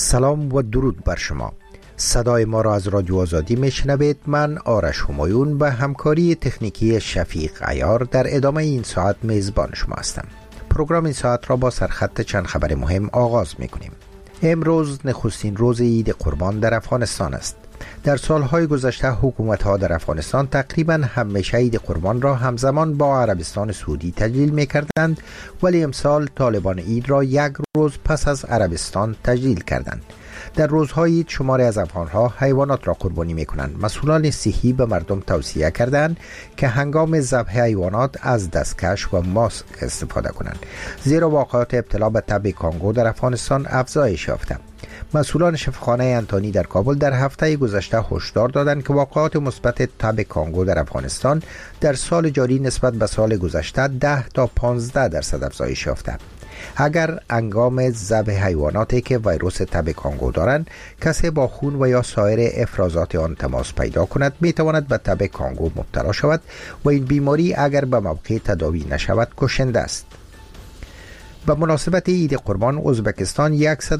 سلام و درود بر شما. صدای ما را از رادیو آزادی میشنوید. من آرش همایون به همکاری تکنیکی شفیق عیار در ادامه این ساعت میزبان شما هستم. پروگرام این ساعت را با سرخط چند خبر مهم آغاز میکنیم. امروز نخستین روز عید قربان در افغانستان است. در سالهای گذشته حکومت‌ها در افغانستان تقریباً همیشه عید قربان را همزمان با عربستان سعودی تجلیل می‌کردند، ولی امسال طالبان عید را یک روز پس از عربستان تجلیل کردند. در روزهای عید شماری از افغان‌ها حیوانات را قربانی می‌کنند. مسئولان صحی به مردم توصیه کردند که هنگام ذبح حیوانات از دستکش و ماسک استفاده کنند، زیرا واقعات ابتلا به تب کانگو در افغانستان افزایش یافته. مسئولان شفاخانه انتانی در کابل در هفته گذشته هشدار دادند که واقعات مثبت تب کانگو در افغانستان در سال جاری نسبت به سال گذشته 10 تا 15% افزایش یافته. اگر هنگام ذبح حیواناتی که ویروس تب کانگو دارند کسی با خون و یا سایر افرازات آن تماس پیدا کند، می تواند به تب کانگو مبتلا شود و این بیماری اگر به موقع تداوی نشود کشنده است. به مناسبت عید قربان ازبکستان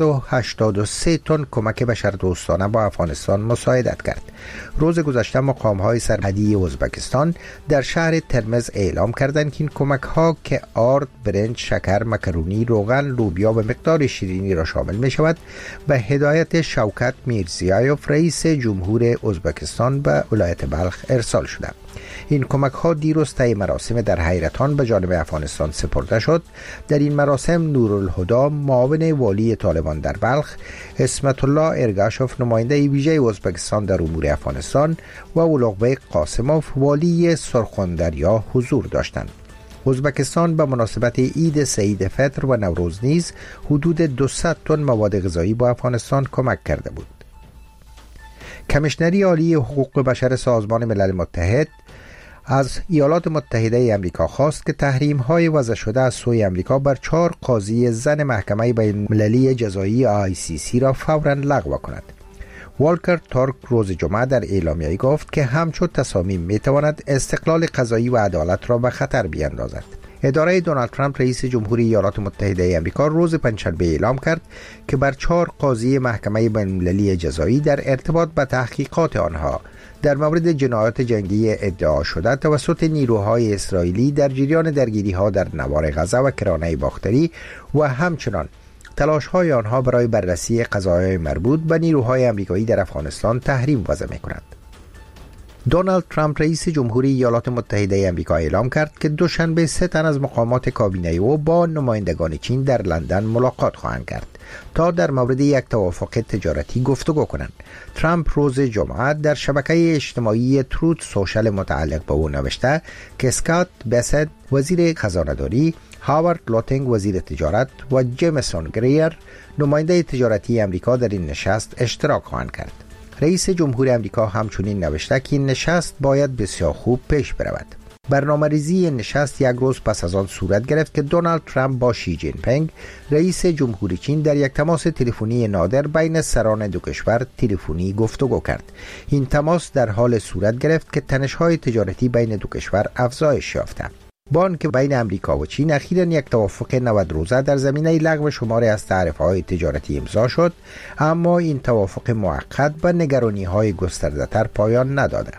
183 تن کمک بشردوستانه با افغانستان مساعدت کرد. روز گذشته مقام‌های سرحدی ازبکستان در شهر ترمز اعلام کردند که این کمک‌ها که آرد، برنج، شکر، مکرونی، روغن، لوبیا و مقدار شیرینی را شامل می‌شود، به هدایت شوکت میرزیایوف رئیس جمهور ازبکستان به ولایت بلخ ارسال شده. این کمک ها دیروز طی مراسم در حیرتان به جانب افغانستان سپرده شد. در این مراسم نورالهدی معاون والی طالبان در بلخ، اسمت الله ارگاشوف نماینده ویژه ازبکستان در امور افغانستان و اولوغبیک قاسموف والی سرخوندریا حضور داشتند. ازبکستان به مناسبت عید سعید فطر و نوروز نیز حدود 200 تن مواد غذایی با افغانستان کمک کرده بود. کمیشنری عالی حقوق بشر سازمان ملل متحد از ایالات متحده امریکا خواست که تحریم‌های وضع شده از سوی امریکا بر 4 قاضی زن محکمه بین‌المللی جزایی ICC را فوراً لغو کند. والکر تورک روز جمعه در اعلامیه‌ای گفت که همچون تصامیم می‌تواند استقلال قضایی و عدالت را به خطر بیاندازد. اداره دونالد ترامپ رئیس جمهوری ایالات متحده آمریکا روز پنجشنبه اعلام کرد که بر 4 قاضی محکمه بین‌المللی جزایی در ارتباط به تحقیقات آنها در مورد جنایات جنگی ادعا شده توسط نیروهای اسرائیلی در جریان درگیری‌ها در نوار غزه و کرانه باختری و همچنان تلاش‌های آنها برای بررسی قضایای مربوط به نیروهای آمریکایی در افغانستان تحریم وضع می‌کند. دونالد ترامپ رئیس جمهوری ایالات متحده آمریکا اعلام کرد که دوشنبه 3 تن از مقامات کابینه او با نمایندگان چین در لندن ملاقات خواهند کرد تا در مورد یک توافق تجارتی گفتگو کنند. ترامپ روز جمعه در شبکه اجتماعی تروت سوشل متعلق به او نوشته که اسکات بسد وزیر خزانه‌داری، هاوارد لوتینگ وزیر تجارت و جیمسون گریر نماینده تجارتی آمریکا در این نشست اشتراک خواهند کرد. رئیس جمهور آمریکا همچنین نوشته که این نشست باید بسیار خوب پیش برود. برنامه‌ریزی نشست یک روز پس از آن صورت گرفت که دونالد ترامپ با شی جین پینگ رئیس جمهوری چین در یک تماس تلفنی نادر بین سران دو کشور تلفنی گفتگو کرد. این تماس در حال صورت گرفت که تنش‌های تجارتی بین دو کشور افزایش یافت. با آنکه بین امریکا و چین اخیراً یک توافق 90 روزه در زمینه لغو شماری از تعرفه‌های تجارتی امضا شد، اما این توافق موقت به نگرانی‌های گسترده‌تر پایان نداده.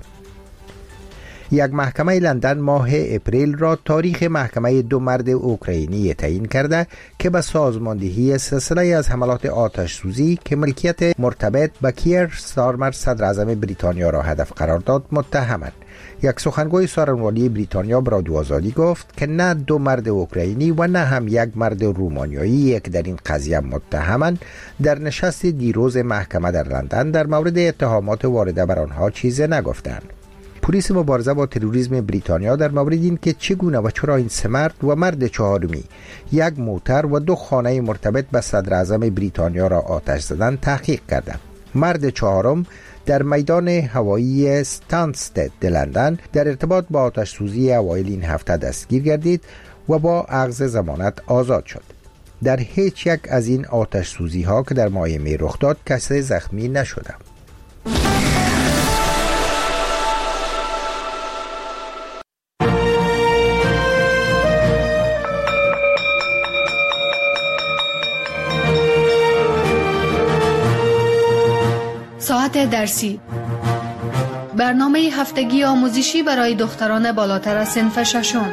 یک محکمه لندن ماه اپریل را تاریخ محکمه 2 مرد اوکراینی تعیین کرده که به سازماندهی سلسله از حملات آتش سوزی که ملکیت مرتبط به کیر ستارمر صدر اعظم بریتانیا را هدف قرار داد متهمند. یک سخنگوی سخنرانی بریتانیا به رادیو آزادی گفت که نه 2 مرد اوکراینی و نه هم یک مرد رومانیایی یک در این قضیه متهمند. در نشست دیروز محکمه در لندن در مورد اتهامات وارده بر آنها چیزی نگفتند. پلیس مبارزه با تروریسم بریتانیا در مورد این که چگونه و چرا این 3 مرد و مرد چهارمی یک موتر و 2 خانه مرتبط به صدر اعظم بریتانیا را آتش زدن تحقیق کرده. مرد چهارم در میدان هوایی استانستد لندن در ارتباط با آتش سوزی اوایل این هفته دستگیر گردید و با اخذ ضمانت آزاد شد. در هیچ یک از این آتش سوزی ها که در ماه می رخ داد کسی زخمی نشده. ساعت درسی، برنامه هفتگی آموزشی برای دختران بالاتر از صنف ششم.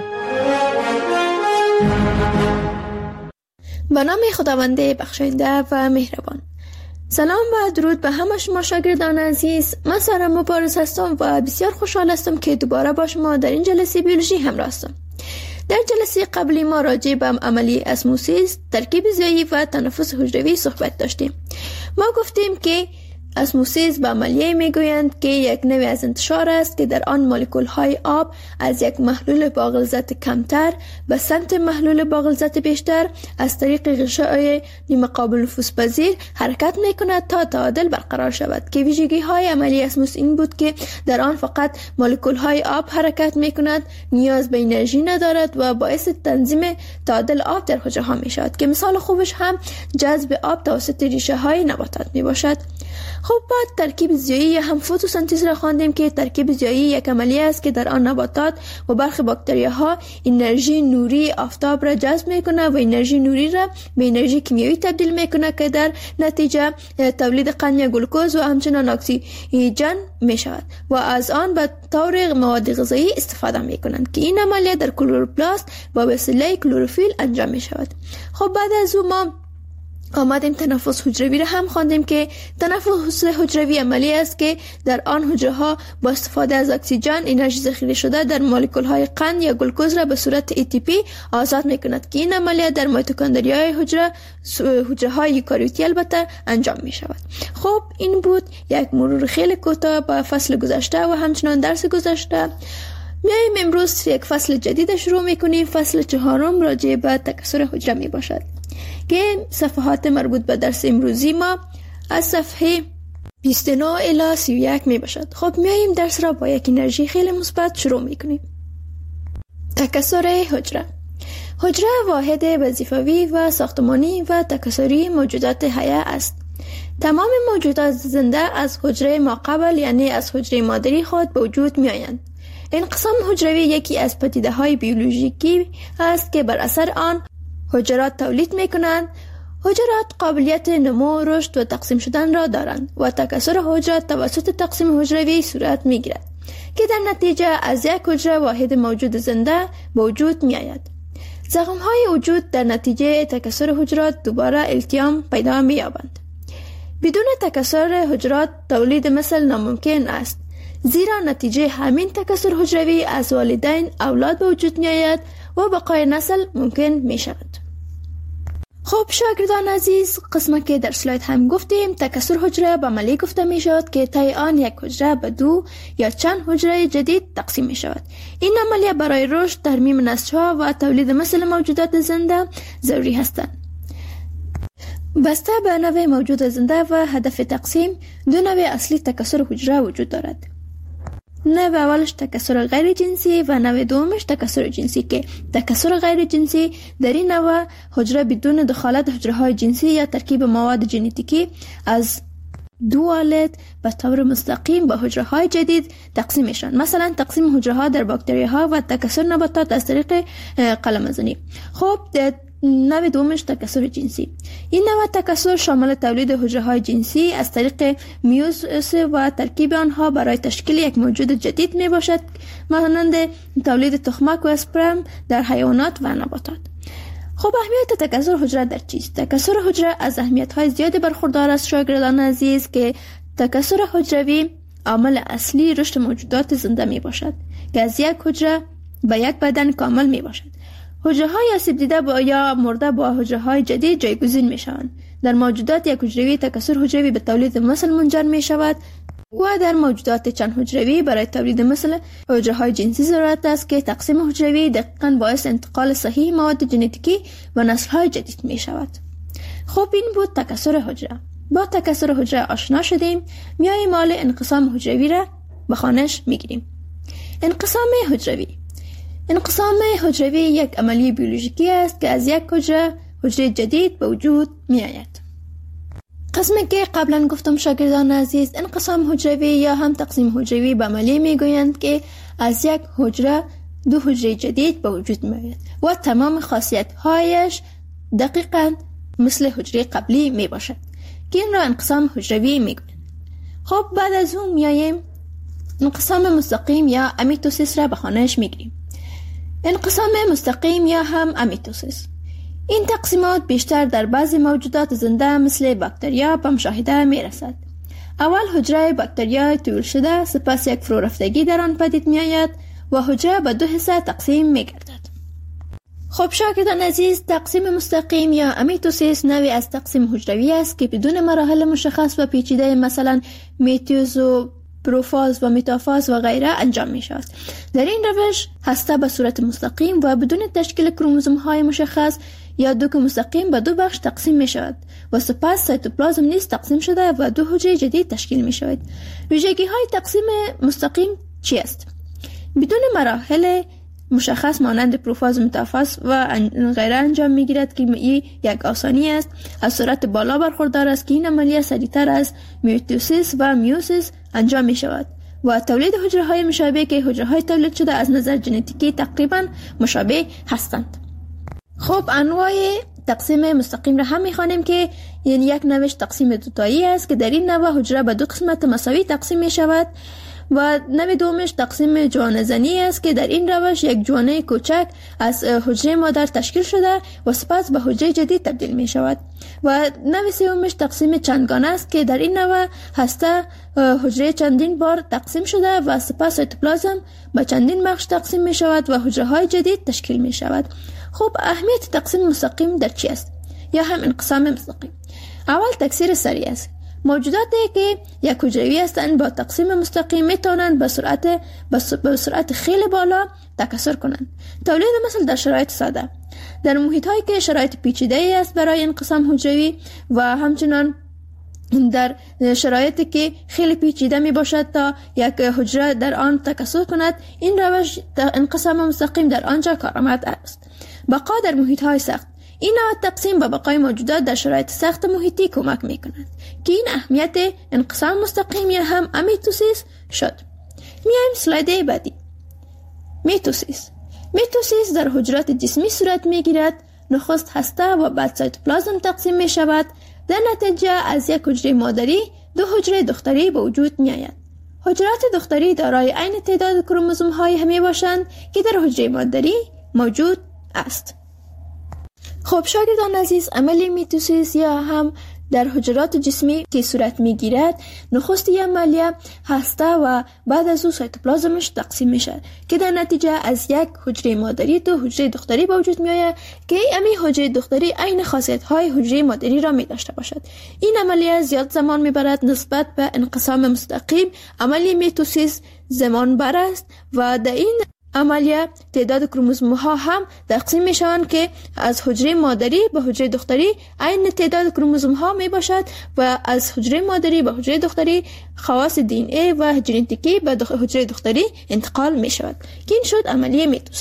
به نام خداوند بخشاینده و مهربان. سلام و درود به همه شما شاگردان عزیز. من سارا مبارز هستم و بسیار خوشحال هستم که دوباره با شما در این جلسه بیولوژی همراه هستم. در جلسه قبلی ما راجع به عملیه اسموسیس، ترکیب ضیایی و تنفس حجروی صحبت داشتیم. ما گفتیم که اسموسیس به عملیه میگویند که یک نوع از انتشار است که در آن مولکول های آب از یک محلول با غلظت کمتر به سمت محلول با غلظت بیشتر از طریق غشای نیمه قابل نفوذپذیر حرکت میکند تا تعادل برقرار شود، که ویژگی های عملیه اسموسیس این بود که در آن فقط مولکول های آب حرکت میکند، نیاز به انرژی ندارد و باعث تنظیم تعادل آب در حجره ها می شود، که مثال خوبش هم جذب آب توسط ریشه های نباتات می باشد. خب بعد ترکیب ضیایی یا هم فتوسنتز را خواندیم که ترکیب ضیایی یک عملیه است که در آن نباتات و برخی باکتریاها انرژی نوری آفتاب را جذب میکنه و انرژی نوری را به انرژی کیمیایی تبدیل میکنه که در نتیجه تولید قند یا گلوکوز و همچنان اکسیژن میشود و از آن به طور مواد غذایی استفاده میکنند، که این عملیه در کلوروپلاست با وسیله کلروفیل انجام میشود. خب بعد از اون ما آمدیم تنفس حجروی را هم خواندیم که تنفس حجروی عملی است که در آن حجره ها با استفاده از اکسیژن انرژی ذخیره شده در مولکول های قند یا گلوکوز را به صورت ATP آزاد میکند، که این عملیه در میتوکندریای حجره های یوکاریوتی البته انجام می شود. خب این بود یک مرور خیلی کوتاه با فصل گذشته و همچنان درس گذشته. میایم امروز یک فصل جدید شروع میکنیم. فصل 4 راجع به تکثر حجره می باشد که صفحات مربوط به درس امروزی ما از صفحه 29 الی 31 می باشد. خب میاییم درس را با یک انرژی خیلی مثبت شروع میکنیم. تکثر حجره. حجره واحد وظیفوی و ساختمانی و تکثری موجودات حیه است. تمام موجودات زنده از حجره ماقبل یعنی از حجره مادری خود به وجود می آیند. انقسام حجروی یکی از پدیده های بیولوژیکی است که بر اثر آن حجرات تولید می کنند. حجرات قابلیت نمو، رشد و تقسیم شدن را دارند و تکثر حجرات توسط تقسیم حجروی صورت می گیرد که در نتیجه از یک حجره واحد موجود زنده به وجود می آید. زخم های وجود در نتیجه تکثر حجرات دوباره التیام پیدا می یابند. بدون تکثر حجرات تولید مثل ناممکن است، زیرا نتیجه همین تکثر حجروی از والدین اولاد به وجود می آید و بقای نسل ممکن می شود. خب شاگردان عزیز، قسمت که در سلاید هم گفتیم تکثر حجره به عملیه گفته می شود که طی آن یک حجره به 2 یا چند حجره جدید تقسیم می شود. این عملیه برای رشد، ترمیم نسل‌ها و تولید مثل موجودات زنده ضروری هستند. بسته به نوع موجود زنده و هدف تقسیم، 2 نوع اصلی تکثر حجره وجود دارد. نوع اولش تکثر غیر جنسی و نوع دومش تکثر جنسی، که تکثر غیر جنسی در این نوع حجره بدون دخالت حجره های جنسی یا ترکیب مواد ژنتیکی از 2 والد به طور مستقیم به حجره های جدید تقسیم میشن. مثلا تقسیم حجره ها در باکتریا ها و تکثر نباتات از طریق قلمزنی. خب نوع دومش تکثر جنسی. این نوع تکثر شامل تولید حجره های جنسی از طریق میوزیس و ترکیب آنها برای تشکیل یک موجود جدید می باشد، مانند تولید تخمک و اسپرم در حیوانات و نباتات. خب اهمیت تکثر حجره در چیست؟ تکثر حجره از اهمیت های زیادی برخوردار است شاگردان عزیز، که تکثر حجروی عامل اصلی رشد موجودات زنده می باشد که از یک حجره به یک بدن کامل می باشد. حجره های آسیب دیده یا مرده با حجره های جدید جایگزین می شوند. در موجودات یک حجروی تکثر حجروی به تولید مثل منجر می شود و در موجودات چند حجروی برای تولید مثل حجره های جنسی ضرورت است که تقسیم حجروی دقیقاً باعث انتقال صحیح مواد ژنتیکی و نسل های جدید می شود. خب این بود تکثر حجره. با تکثر حجره آشنا شدیم. میاییم مال انقسام حجروی را به خوانش می گیریم. انقسام حجروی. انقسام حجروی یک عملیه بیولوژیکی است که از یک حجره جدید به وجود می آید. قسمی که قبلا گفتم شاگردان عزیز، انقسام حجروی یا هم تقسیم حجروی به عملیه می گویند که از یک حجره 2 حجره جدید به وجود می آید و تمام خاصیت هایش دقیقاً مثل حجره قبلی می باشد، که این را انقسام حجروی می گویند. خب بعد از اون میاییم انقسام مستقیم یا امیتوسیس را به خانهش میگیریم. انقسام مستقیم یا هم امیتوسیس، این تقسیمات بیشتر در بعضی موجودات زنده مثل باکتریا به مشاهده میرسد. اول حجره باکتریا طول شده، سپس یک فرورفتگی در آن پدید میآید و حجره به 2 حصه تقسیم میگردد. خب شاگردان عزیز، تقسیم مستقیم یا امیتوسیس نوعی از تقسیم حجروی است که بدون مراحل مشخص و پیچیده مثلا میتوز و پروفاز و متافاز و غیره انجام می شود. در این روش هسته به صورت مستقیم و بدون تشکیل کروموزوم های مشخص یا دوک مستقیم به 2 بخش تقسیم می شود و سپس سایتوپلازم نیز تقسیم شده و 2 حجره جدید تشکیل می شود. ویژگی های تقسیم مستقیم چی است؟ بدون مراحل مشخص مانند پروفاز و متافاز و غیره انجام می گیرد که این یک آسانی است. از سرعت بالا برخوردار است که این عملیه سریعتر از میتوسیس و میوسیس انجام می شود و تولید حجره های مشابه که حجره های تولید شده از نظر ژنتیکی تقریبا مشابه هستند. خب انواع تقسیم مستقیم را هم می خوانیم که یعنی یک نوع تقسیم دوتایی است که در این نوع حجره به 2 قسمت مساوی تقسیم می شود و نوع دومش تقسیم جوانه زنی است که در این روش یک جوانه کوچک از حجره مادر تشکیل شده و سپس به حجره جدید تبدیل می شود و نوع سومش تقسیم چندگانه است که در این نوع هسته حجره چندین بار تقسیم شده و سپس سایتوپلازم به چندین بخش تقسیم می شود و حجره های جدید تشکیل می شود. خب اهمیت تقسیم مستقیم در چی است یا هم انقسام مستقیم؟ اول تکثیر سریع است. موجوداتی که یک حجروی هستند با تقسیم مستقیم میتونند به سرعت خیلی بالا تکثر کنند. تولید مثل در شرایط ساده، در محیط هایی که شرایط پیچیده است برای انقسام حجروی و همچنان در شرایطی که خیلی پیچیده می باشد تا یک حجره در آن تکثر کند، این روش انقسام مستقیم در آنجا کارآمد است. بقا در محیط های سخت، این نوع تقسیم به بقای موجودات در شرایط سخت محیطی کمک می کند که این اهمیت انقسام مستقیم یا هم امیتوسیس شد. میایم سلاید بعدی. میتوسیس در حجرات جسمی صورت می گیرد. نخست هسته و بعد سایتوپلازم تقسیم می شود. در نتیجه از یک حجره مادری 2 حجره دختری به وجود می آید. حجرات دختری دارای عین تعداد کروموزوم های همی باشند که در حجره مادری موجود است. خب شاگردان عزیز، عمل میتوسیس یا هم در حجرات جسمی که صورت میگیرد، نخست عملیه هسته و بعد از او سایتوپلازمش تقسیم میشه که در نتیجه از یک حجره مادری 2 حجره دختری به وجود میآید که این حجره دختری عین خاصیت های حجره مادری را می داشته باشد. این عملیه زیاد زمان میبرد نسبت به انقسام مستقیم. عمل میتوسیس زمان بر است و در این عملیه تعداد کروموزوم ها هم تقسیم می شوند که از حجره مادری به حجره دختری عین تعداد کروموزوم ها می باشد و از حجره مادری به حجره دختری خواص دی ان ای و ژنتیکی به حجره دختری انتقال می شود که این شد عملیه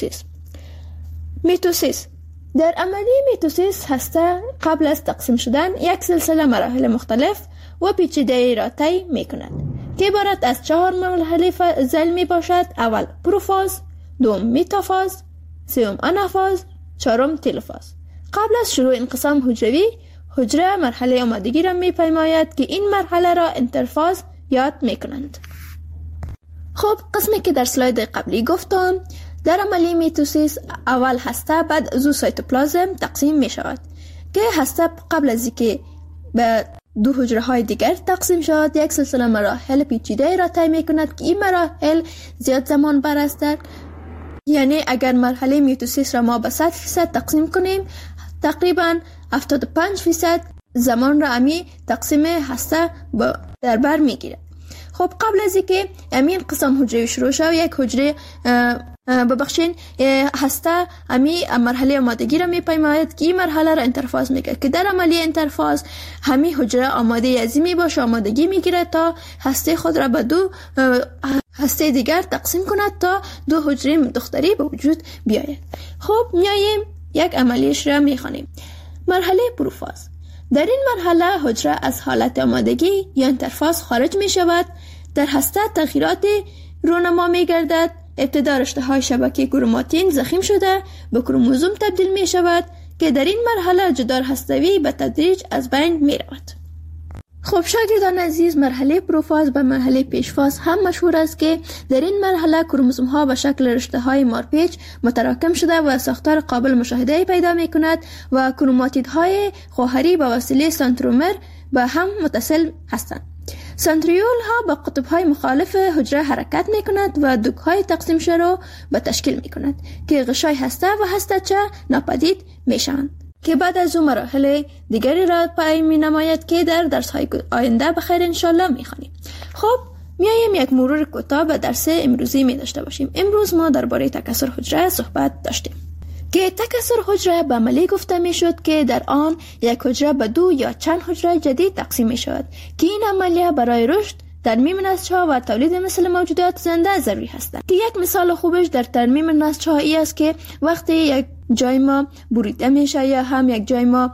میتوسیس. در عملیه میتوسیس هسته قبل از تقسیم شدن یک سلسله مراحل مختلف و پیچیده را طی می کند که عبارت از 4 مرحله ذیل می باشد. اول پروفاز، دوم متافاز، سوم آنافاز، چهارم تلوفاز. قبل از شروع انقسام حجروی، حجره مرحله آمادگی را می پیماید که این مرحله را انترفاز یاد می کنند. خب قسمی که در سلاید قبلی گفتم، در عملیه میتوسیس اول هسته بعد از او سایتوپلازم تقسیم می شود که هسته قبل از اینکه به 2 حجره های دیگر تقسیم شود یک سلسله مراحل پیچیده را طی می کند که این مراحل زیاد زمان بر است. یعنی اگر مرحله میتوسیس را ما به 100% تقسیم کنیم، تقریبا 75% زمان را امی تقسیم هسته در بر میگیرد. خب قبل از اینکه امین قسم حجره شروع شود، یک حجره ببخشین هسته امی مرحله آمادگی را میپیماید که این مرحله را انترفاز میگه که در عملیه انترفاز همی حجره آماده ازی می باشه، آمادگی میگیره تا هسته خود را به 2 هسته دیگر تقسیم کند تا 2 حجره دختری به وجود بیاید. خب میاییم یک عملیش را میخوانیم. مرحله پروفاز. در این مرحله حجره از حالت آمادگی یا انترفاز خارج می شود. در هسته تغییرات رونما می گردد. ابتدا رشته های شبکه کروماتین ضخیم شده به کروموزوم تبدیل می شود که در این مرحله جدار هستوی به تدریج از بین می رود. خب شاگردان عزیز، مرحله پروفاز و مرحله پیشفاز هم مشهور است که در این مرحله کروموزوم ها به شکل رشته های مارپیچ متراکم شده و ساختار قابل مشاهده پیدا می کند و کروماتید های خواهری به وسیله سنترومر به هم متصل هستند. سنتریول ها با قطب های مخالف حجره حرکت می کند و دوک های تقسیم شده را به تشکیل می کند که غشای هسته و هسته‌چه ناپدید می شوند که بعد از اون مراحل دیگری را پای می نماید که در درس های آینده بخیر انشالله می خوانیم. خب میایم یک مرور کوتاه به درس امروزی می داشته باشیم. امروز ما درباره تکثر حجره صحبت داشتیم که تکثر حجره به عملی گفته می شد که در آن یک حجره به 2 یا چند حجره جدید تقسیم می شود که این عملیه برای رشد، ترمیم نسج‌ها و تولید مثل موجودات زنده ضروری هستند. که یک مثال خوبش در ترمیم نسج‌ها ای است که وقتی یک جای ما بریده میشه یا هم یک جای ما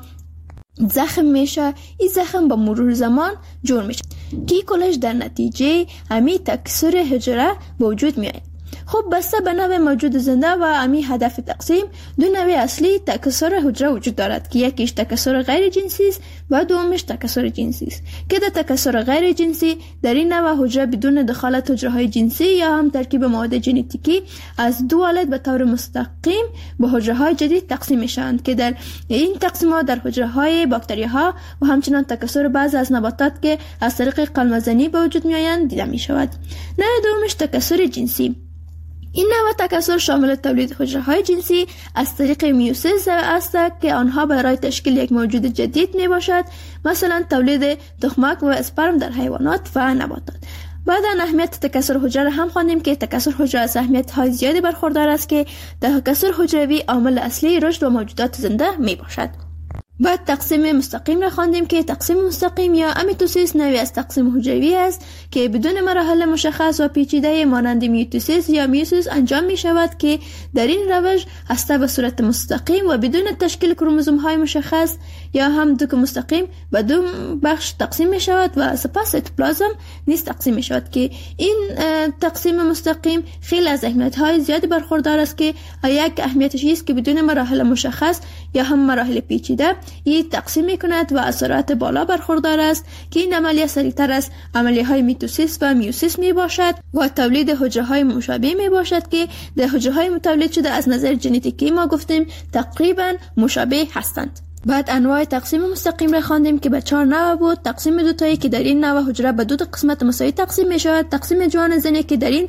زخم میشه، این زخم با مرور زمان جور میشه که کلش در نتیجه همین تکثر حجره به وجود میاد. خب بسته به نوع موجود زنده و امی هدف تقسیم، دو نوع اصلی تکثر حجره وجود دارد که یکیش تکثر غیر جنسی است و دومش تکثر جنسی است که در تکثر غیر جنسی در این نوع حجره بدون دخالت حجره های جنسی یا هم ترکیب مواد ژنتیکی از دو والد به طور مستقیم به حجره های جدید تقسیم میشوند که در این تقسیمات در حجره های باکتری ها و همچنان تکثر بعضی از نباتات که از طریق قلمزنی به وجود میآیند دیده می شود. نوع دومش تکثر جنسی. این نوع تکثر شامل تولید حجره های جنسی از طریق میوسیس است که آنها برای تشکیل یک موجود جدید می باشد، مثلا تولید تخمک و اسپرم در حیوانات و نباتات. بعد اهمیت تکثر حجره هم خواندیم که تکثر حجره از اهمیت های زیادی برخوردار است که تکثر حجروی عامل اصلی رشد و موجودات زنده می باشد. بعد تقسیم مستقیم را خواندیم که تقسیم مستقیم یا امیتوسیس نوعی از تقسیم حجروی است که بدون مراحل مشخص و پیچیده مانند میتوسیس یا میوسیس انجام می شود که در این روش هسته به صورت مستقیم و بدون تشکیل کروموزوم های مشخص یا هم دوک مستقیم به دو بخش تقسیم می شود و سپس سیتوپلازم نیز تقسیم می شود که این تقسیم مستقیم خیلی از اهمیت های زیادی برخوردار است که یک اهمیتش است که بدون مراحل مشخص یا هم مراحل پیچیده این تقسیم می کند و از سرعت بالا برخوردار است که این عملیه سریعتر از عملیه های میتوسیس و میوسیس می باشد و تولید حجره های مشابه می باشد که در حجره های متولد شده از نظر ژنتیکی ما گفتیم تقریبا مشابه هستند. بعد انواع تقسیم مستقیم را خواندیم که به 4 نوع بود. تقسیم دوتایی که در این نوع حجره به 2 قسمت مساوی تقسیم می شود. تقسیم جوان زنی که در این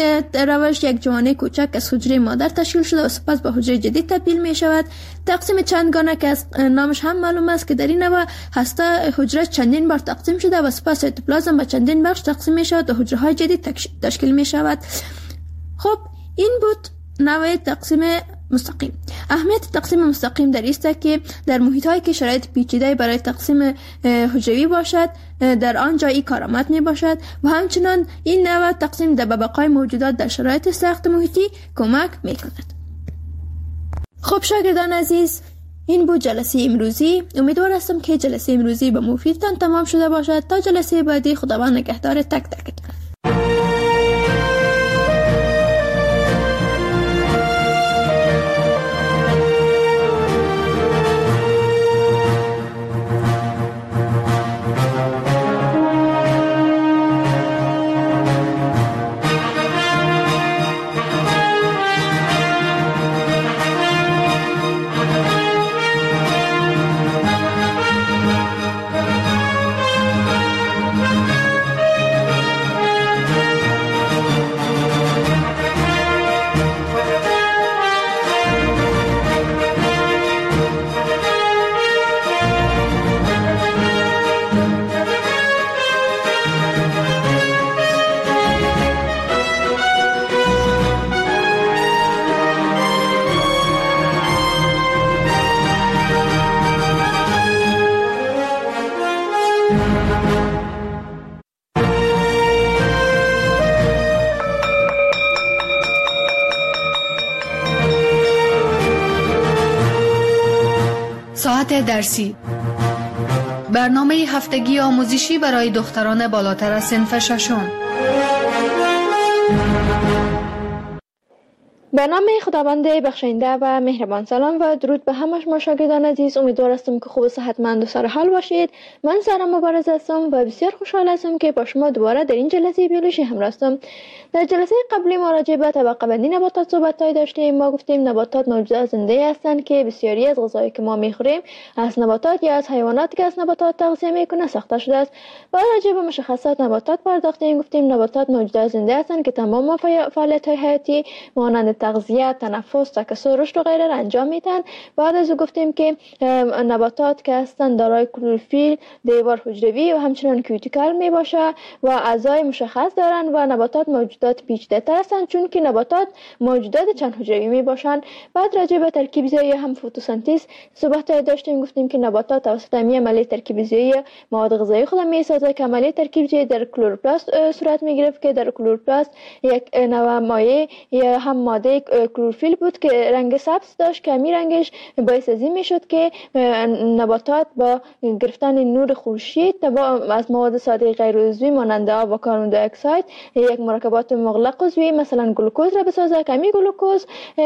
روش یک جوانه کوچک از حجره مادر تشکیل شده و سپس به حجره جدید تبدیل می شود. تقسیم چندگانه که از نامش هم معلوم است که در این نوع هسته حجره چندین بار تقسیم شده و سپس سیتوپلازم به چندین بخش تقسیم می شود و حجره های جدید تشکیل می شود. خب این بود نوع تقسیم مستقیم. اهمیت تقسیم مستقیم در است که در محیط‌هایی که شرایط پیچیده برای تقسیم حجروی باشد در آن جایی کارآمد می باشد و همچنان این نوع تقسیم در بقای موجودات در شرایط سخت محیطی کمک می کند. خب شاگردان عزیز، این بود جلسه امروزی. امیدوار هستم که جلسه امروزی به مفیدتان تمام شده باشد. تا جلسه بعدی خداوند نگهدار تک تکتان. ساعت درسی، برنامه هفتگی آموزشی برای دختران بالاتر از صنف ششم. به نام خداوند بخشنده و مهربان. سلام و درود به همه شما شاگردان عزیز. امیدوار هستم که خوب و صحتمند و سرحال باشید. من سارا مبارز هستم و بسیار خوشحال هستم که با شما دوباره در این جلسه بیولوژی همراه هستم. در جلسه قبلی ما راجع به طبقه بندی نباتات صحبت داشتیم. ما گفتیم نباتات موجودات زنده هستند که بسیاری از غذایی که ما میخوریم از نباتات یا از حیواناتی که از نباتات تغذیه میکنه ساخته شده است. و راجع به مشخصات نباتات پرداختیم. گفتیم نباتات موجودات زنده هستند که تمام فعالیت‌های حیاتی مانند تغذیه، تنفس، تکثر، رشد و غیره را انجام میدن. بعد از او گفتیم که نباتات که هستند دارای کلروفیل، دیوار حجروی و همچنین کیوتیکل می باشه و اعضای مشخص دارند و نباتات موجودات پیچیده‌تر هستند چون که نباتات موجودات چند حجروی می باشند. بعد راجع به ترکیب زایی هم فتوسنتز صحبت داشتیم. گفتیم که نباتات توسط عملیه ترکیب زایی مواد غذایی خود می سازه که عملیه ترکیب زایی در کلروپلاست صورت می گرفت که در کلروپلاست یک نوع مایع یا هم ماده کلروفیل بود که رنگ سبز داشت که همین رنگش باعث از این میشد که نباتات با گرفتن نور خورشید از مواد ساده غیر عضوی مانند آب و کربن دی اکساید یک مرکبات مغلق عضوی مثلا گلوکوز را بسازه که همین گلوکوز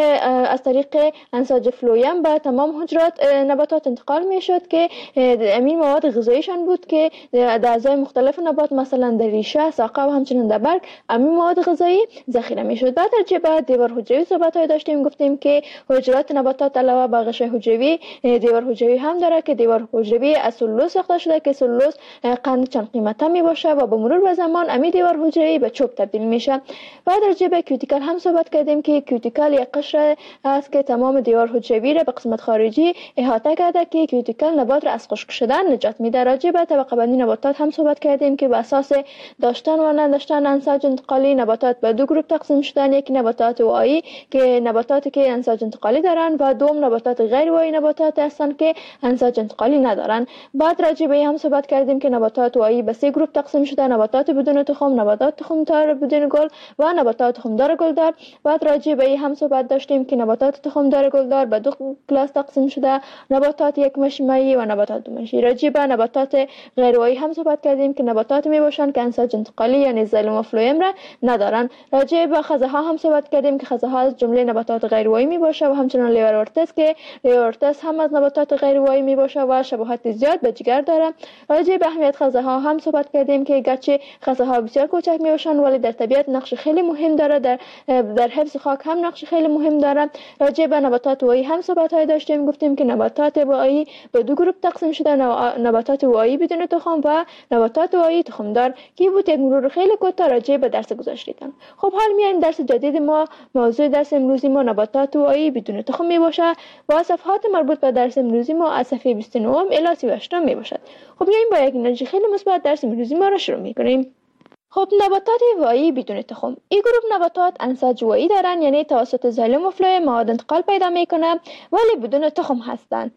از طریق انساج فلویم به تمام حجرات نباتات انتقال میشد که همین مواد غذاییشان بود که در اعضای مختلف نبات مثلا در ریشه، ساقه و همچنین در برگ همین مواد غذایی ذخیره میشد. بعد در دیوار حجروی صحبت داشتیم. گفتیم که حجرات نباتات علاوه بر غشای حجروی دیوار حجروی هم داره که دیوار حجروی از سلولوز ساخته شده که سلولوز قند چند قیمته می باشه و با مرور به زمان امی دیوار حجروی به چوب تبدیل میشه. بعد راجع به کیوتیکل هم صحبت کردیم که کیوتیکل یک قشر است که تمام دیوار حجروی را به قسمت خارجی احاطه کرده که کیوتیکل نبات را از خشک شدن نجات میده. راجع به طبقه بندی نباتات هم صحبت کردیم که بر اساس داشتن و نداشتن انساج انتقالی نباتات به دو گروه تقسیم شدن. یک نباتات وعایی که نباتاتی که انساج انتقالی دارن و دوم نباتات غیر وعایی نباتات هستند که انساج انتقالی ندارن. بعد راجع به هم صحبت کردیم که نباتات وعایی به سه گروه تقسیم شده: نباتات بدون تخم، نباتات تخمدار بدون گل و نباتات تخمدار گلدار. بعد راجع به هم صحبت داشتیم که نباتات تخمدار گلدار به دو کلاس تقسیم شده: نباتات یک مشمعی و نباتات دو مشمعی. راجع به نباتات غیر وعایی هم صحبت کردیم که نباتات می باشند که انساج انتقالی یعنی زایلوم و فلویم را ندارن. راجع به خزه ها هم صحبت کردیم که خزه ها از جمله نباتات غیر وعایی می باشه و همچنین لیورورتس که لیورورتس هم از نباتات غیر وعایی می باشه و شباهت زیاد به جگر داره. راجع به اهمیت خزه ها هم صحبت کردیم که گرچه خزه ها بسیار کوچک می باشن ولی در طبیعت نقش خیلی مهم داره، در حفظ خاک هم نقش خیلی مهم داره. راجع به نباتات وعایی هم صحبت های داشتیم. گفتیم که نباتات وعایی به دو گروه تقسیم شده: نباتات وعایی بدون تخم و نباتات وعایی تخمدار. کی بود یک مرور خیلی کوتاه راجع به درس گذاشتم. خب حال میایم درس جدید ما. موضوع درس امروزی ما نباتات وعایی بدون تخم می باشه و صفحات مربوط به درس امروزی ما از صفحه 29 الی 38 می باشد. خب میایم با یک انرژی خیلی مثبت درس امروزی ما را شروع میکنیم. خب نباتات وعایی بدون تخم. این گروه نباتات انساج وعایی دارن، یعنی توسط زایلوم و فلویم مواد انتقال پیدا میکنه ولی بدون تخم هستند.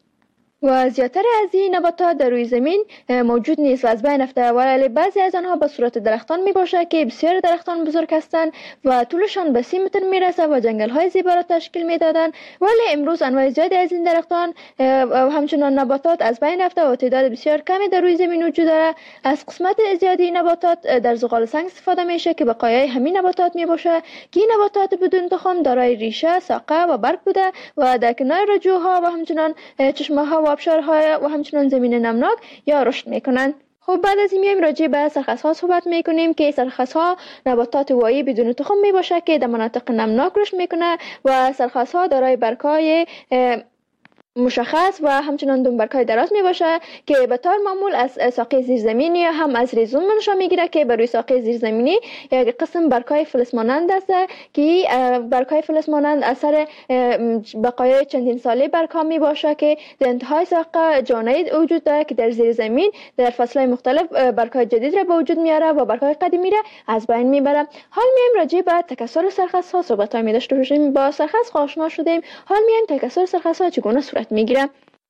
و زیاتر از این نباتات در روی زمین موجود نیست و از بین رفته، ولی بعضی از آنها به صورت درختان می باشه که بسیار درختان بزرگ هستند و طولشان به 30 متر می رسه و جنگل های زیبا را تشکیل می دادن. ولی امروز انواع زیادی از این درختان و همچنان نباتات از بین رفته و تعداد بسیار کمی در روی زمین وجود داره. از قسمت زیادی نباتات در زغال سنگ استفاده میشه که بقایای همین نباتات می باشه که این نباتات بدون تخم دارای ریشه، ساقه و برگ بوده و در کنار رجوها و همچنان چشمه ها و آبشارها و همچنان زمین نمناک یا رشد میکنن. خب بعد از این میایم راجع به سرخس ها صحبت میکنیم که سرخس ها نباتات وعایی بدون تخم می باشه که در مناطق نمناک رشد میکنه و سرخس ها دارای برگ‌های مشخص و همچنان دنبرکای دراز می باشه که به طور معمول از ساقه زیرزمینی یا هم از ریزوم منشأ میگیره که بر روی ساقه زیرزمینی یک قسم برگ‌های فلز مانند است که برگ‌های فلز مانند اثر بقایای چندین ساله برگ‌ها می باشه که در انتهای ساقه جانید وجود داره که در زیر زمین در فصل‌های مختلف برگ‌های جدید را به وجود میاره و برگ‌های قدیمی را از بین میبره. حال میایم راجع به تکثر سرخس ها صحبت می داشته باشیم. با سرخس آشنا شدیم. حال میایم تکثر سرخس ها چگونه صورت میگیره.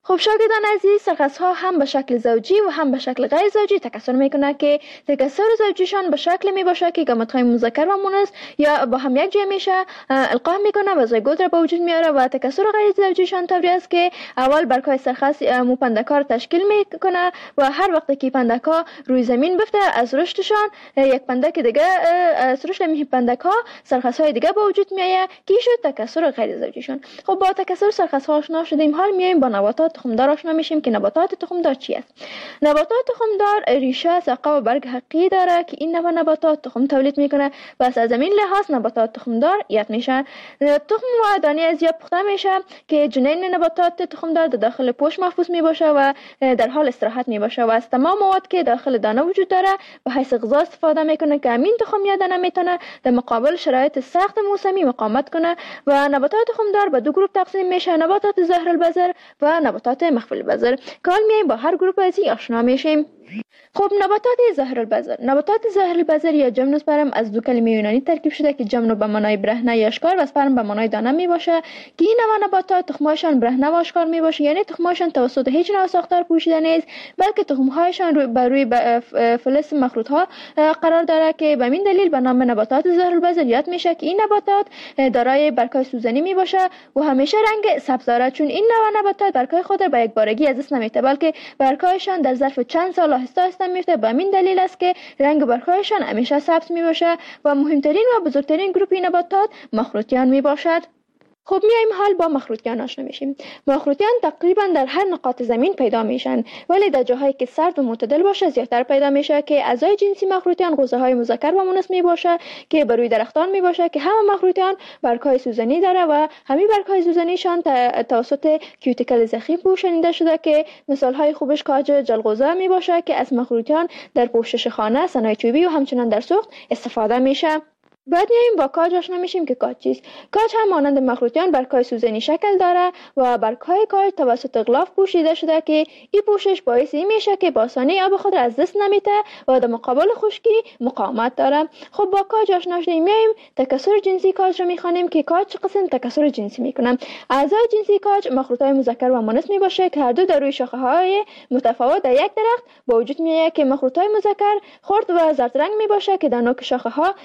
خب شاگردان عزیز، سرخس‌ها هم به شکل زوجی و هم به شکل غیر زوجی تکثر میکنه که تکثر زوجیشان به شکل می باشه که گامت‌های مذکر و مؤنث یا با هم یک جای میشه القا میکنه و زایگوت را به وجود میاره، و تکثر غیر زوجیشان طوری است که اول برگ‌های سرخس پندک‌ها را تشکیل میکنه و هر وقت که پندک‌ها روی زمین بفته از رشدشان یک پندک دیگه از رشد می پندک‌ها سرخس‌های دیگه به وجود میاد که شد تکثر غیر زوجیشان. خب با تکثر سرخس‌ها آشنا شدیم، حال میایم با نباتات تخمدار آشنا میشیم که نباتات تخمدار چی است. نباتات تخمدار ریشه، ساقه و برگ حقیقی داره که این نباتات تخم تولید میکنه و از این لحاظ نباتات تخمدار یاد میشن. تخم و دانه از یا پخته میشه که جنین نباتات تخمدار در داخل پوست محفوظ میباشه و در حال استراحت میباشه و از تمام مواد که داخل دانه وجود داره به حیث غذا استفاده میکنه که همین تخم یا دانه میتونه در مقابل شرایط سخت موسمی مقاومت کنه. و نباتات تخمدار به دو گروه تقسیم میشه، نباتات ظاهر البذر و نباتات مخفی البذر. کال میایم با هر گروه از این آشنا میشیم. خب نباتات ظاهر البذر. نباتات ظاهر البذر یا جمنوسپرم از دو کلمه یونانی ترکیب شده که جمنو به معنای برهنه یا اشکار و سپرم به معنای دانه می باشه که این نوع نباتات تخمهایشان برهنه و اشکار می باشه، یعنی تخمهایشان توسط هیچ نوع ساختار پوشیده نیست، بلکه تخمهایشان روی فلز مخروط ها قرار داره که به این دلیل به نام نباتات ظاهر البذر یاد میشه که این نباتات دارای برگ‌های سوزنی می باشه و همیشه رنگ سبز داره، چون این نوع نباتات برگ‌های خود را به یک بارگی از دست نمیده، بلکه برگ‌هایشان در ظرف چند سال آهسته میفته. به همین دلیل است که رنگ برگ‌هایشان همیشه سبز می باشه و مهمترین و بزرگترین گروه نباتات مخروطیان می باشد. خب میایم حال با مخروطیان آشنا میشیم. مخروطیان تقریبا در هر نقاط زمین پیدا میشن، ولی در جاهایی که سرد و معتدل باشه زیادتر پیدا میشه که اعضای جنسی مخروطیان غوزه‌های مذکر و مؤنث می باشه که بر روی درختان می باشه که همه مخروطیان برگ‌های سوزنی داره و همین برگ‌های سوزنیشان توسط کیوتیکل ضخیم پوشانیده شده که مثال‌های خوبش کاج جلغوزه می باشه که از مخروطیان در پوشش خانه، صنایع چوبی و همچنین در سوخت استفاده میشه. بعد میایم با کاج آشنا میشیم که کاج چیست. کاج هم مانند مخروطیان برگ‌های سوزنی شکل داره و برگ‌های کاج توسط غلاف پوشیده شده که این پوشش باعث این میشه که با آسانی آب خود را از دست نمیده و در مقابل خشکی مقاومت داره. خب با کاج آشنا شدیم، میایم تکثر جنسی کاج رو میخوانیم که کاج چه قسم تکثر جنسی میکنن. اعضای جنسی کاج مخروطهای مذکر و مؤنث میباشه که هر دو در روی شاخه‌های متفاوت در یک درخت با وجود میاد که مخروطهای مذکر خرد و زرد رنگ میباشه که در نوک شاخه‌ها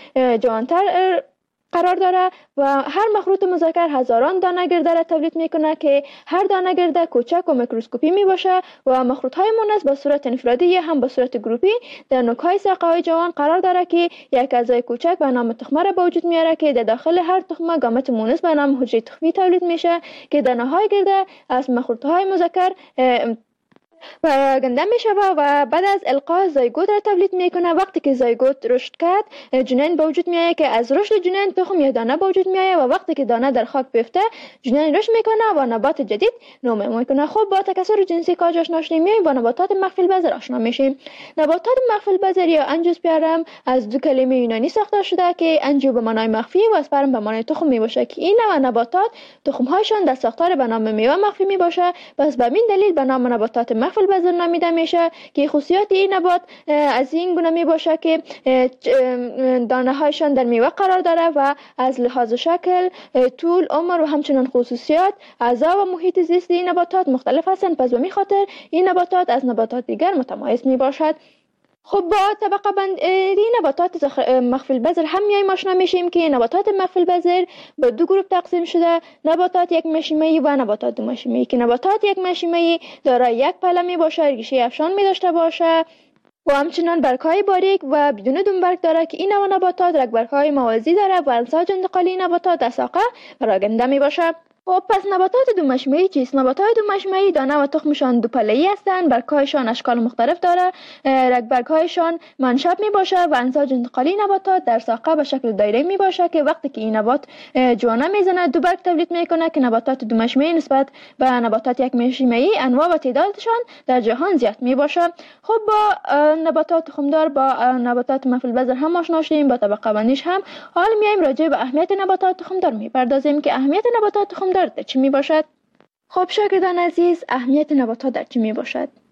قرار داره و هر مخروط مذکر هزاران دانه گرده را تولید میکنه که هر دانه گرده کوچک و میکروسکوپی می باشه و مخروط های مؤنث به صورت انفرادی یا هم به صورت گروپی در نوک های ساقه های جوان قرار داره که یک اعضای کوچک به نام تخمه را به وجود میاره که در داخل هر تخمه گامت مؤنث به نام حجره تخمی تولید میشه که دانه های گرده از مخروط های مذکر و گنده می شود و بعد از القا زایگوت را تولید میکنه. وقتی که زایگوت رشد کرد جنین به وجود میاد که از رشد جنین تخم یا دانه به وجود میاد و وقتی که دانه در خاک بیفته جنین رشد میکنه و نبات جدید نمو میکنه. خب با تکثر جنسی کاج آشنا شدیم، میایم با نباتات مخفی البذر آشنا میشیم. نباتات مخفی البذر یا انجیوسپرم از دو کلمه یونانی ساخته شده که انجیو به معنای مخفی و اسپرم به معنای تخم میباشه که این نوع نباتات تخم هایشان در ساختار به نام میوه مخفی میباشه. پس به همین دلیل به نام نباتات مخفی البذر نامیده میشه که خصوصیات این نبات از این گونه می باشه که دانه هایشان در میوه قرار داره و از لحاظ شکل، طول، عمر و همچنین خصوصیات اعضا و محیط زیست این نباتات مختلف هستند. پس به می خاطر این نباتات از نباتات دیگر متمایز می باشد. خب با طبقه بندی نباتات مخفی البذر هم میایم آشنا میشیم که نباتات مخفی البذر به دو گروه تقسیم شده، نباتات یک مشیمه‌ای و نباتات دو مشیمه‌ای که نباتات یک مشیمه‌ای دارای یک پله می باشه، ریشه افشان می داشته باشه و همچنان برگ‌های باریک و بدون دنبرگ داره که این نوع نباتات رگبرگ‌های موازی داره و انساج انتقالی نباتات در ساقه پراگنده می باشه. و پس نباتات دو مشیمه‌ای چیست؟ نباتات دو مشیمه‌ای دانه و تخمشان دو پله‌ای هستند، برگ‌هایشان اشکال مختلف داره، رگبرگ‌هایشان منشب می باشه و انساج انتقالی نباتات در ساقه به شکل دایره می باشه که وقتی که این نبات جوانه میزنه دو برگ تولید میکنه که نباتات دو مشیمه‌ای نسبت به نباتات یک مشیمه‌ای انواع و تعدادشان در جهان زیاد می باشه. خب با نباتات تخمدار با نباتات مخفی البذر هم آشنا شدیم، با طبقه بندیش هم. حال میایم راجع به اهمیت نباتات تخمدار میپردازیم که اهمیت نباتات تخمدار در چی می باشد؟ خب شاگردان عزیز، اهمیت نباتات در چی می باشد؟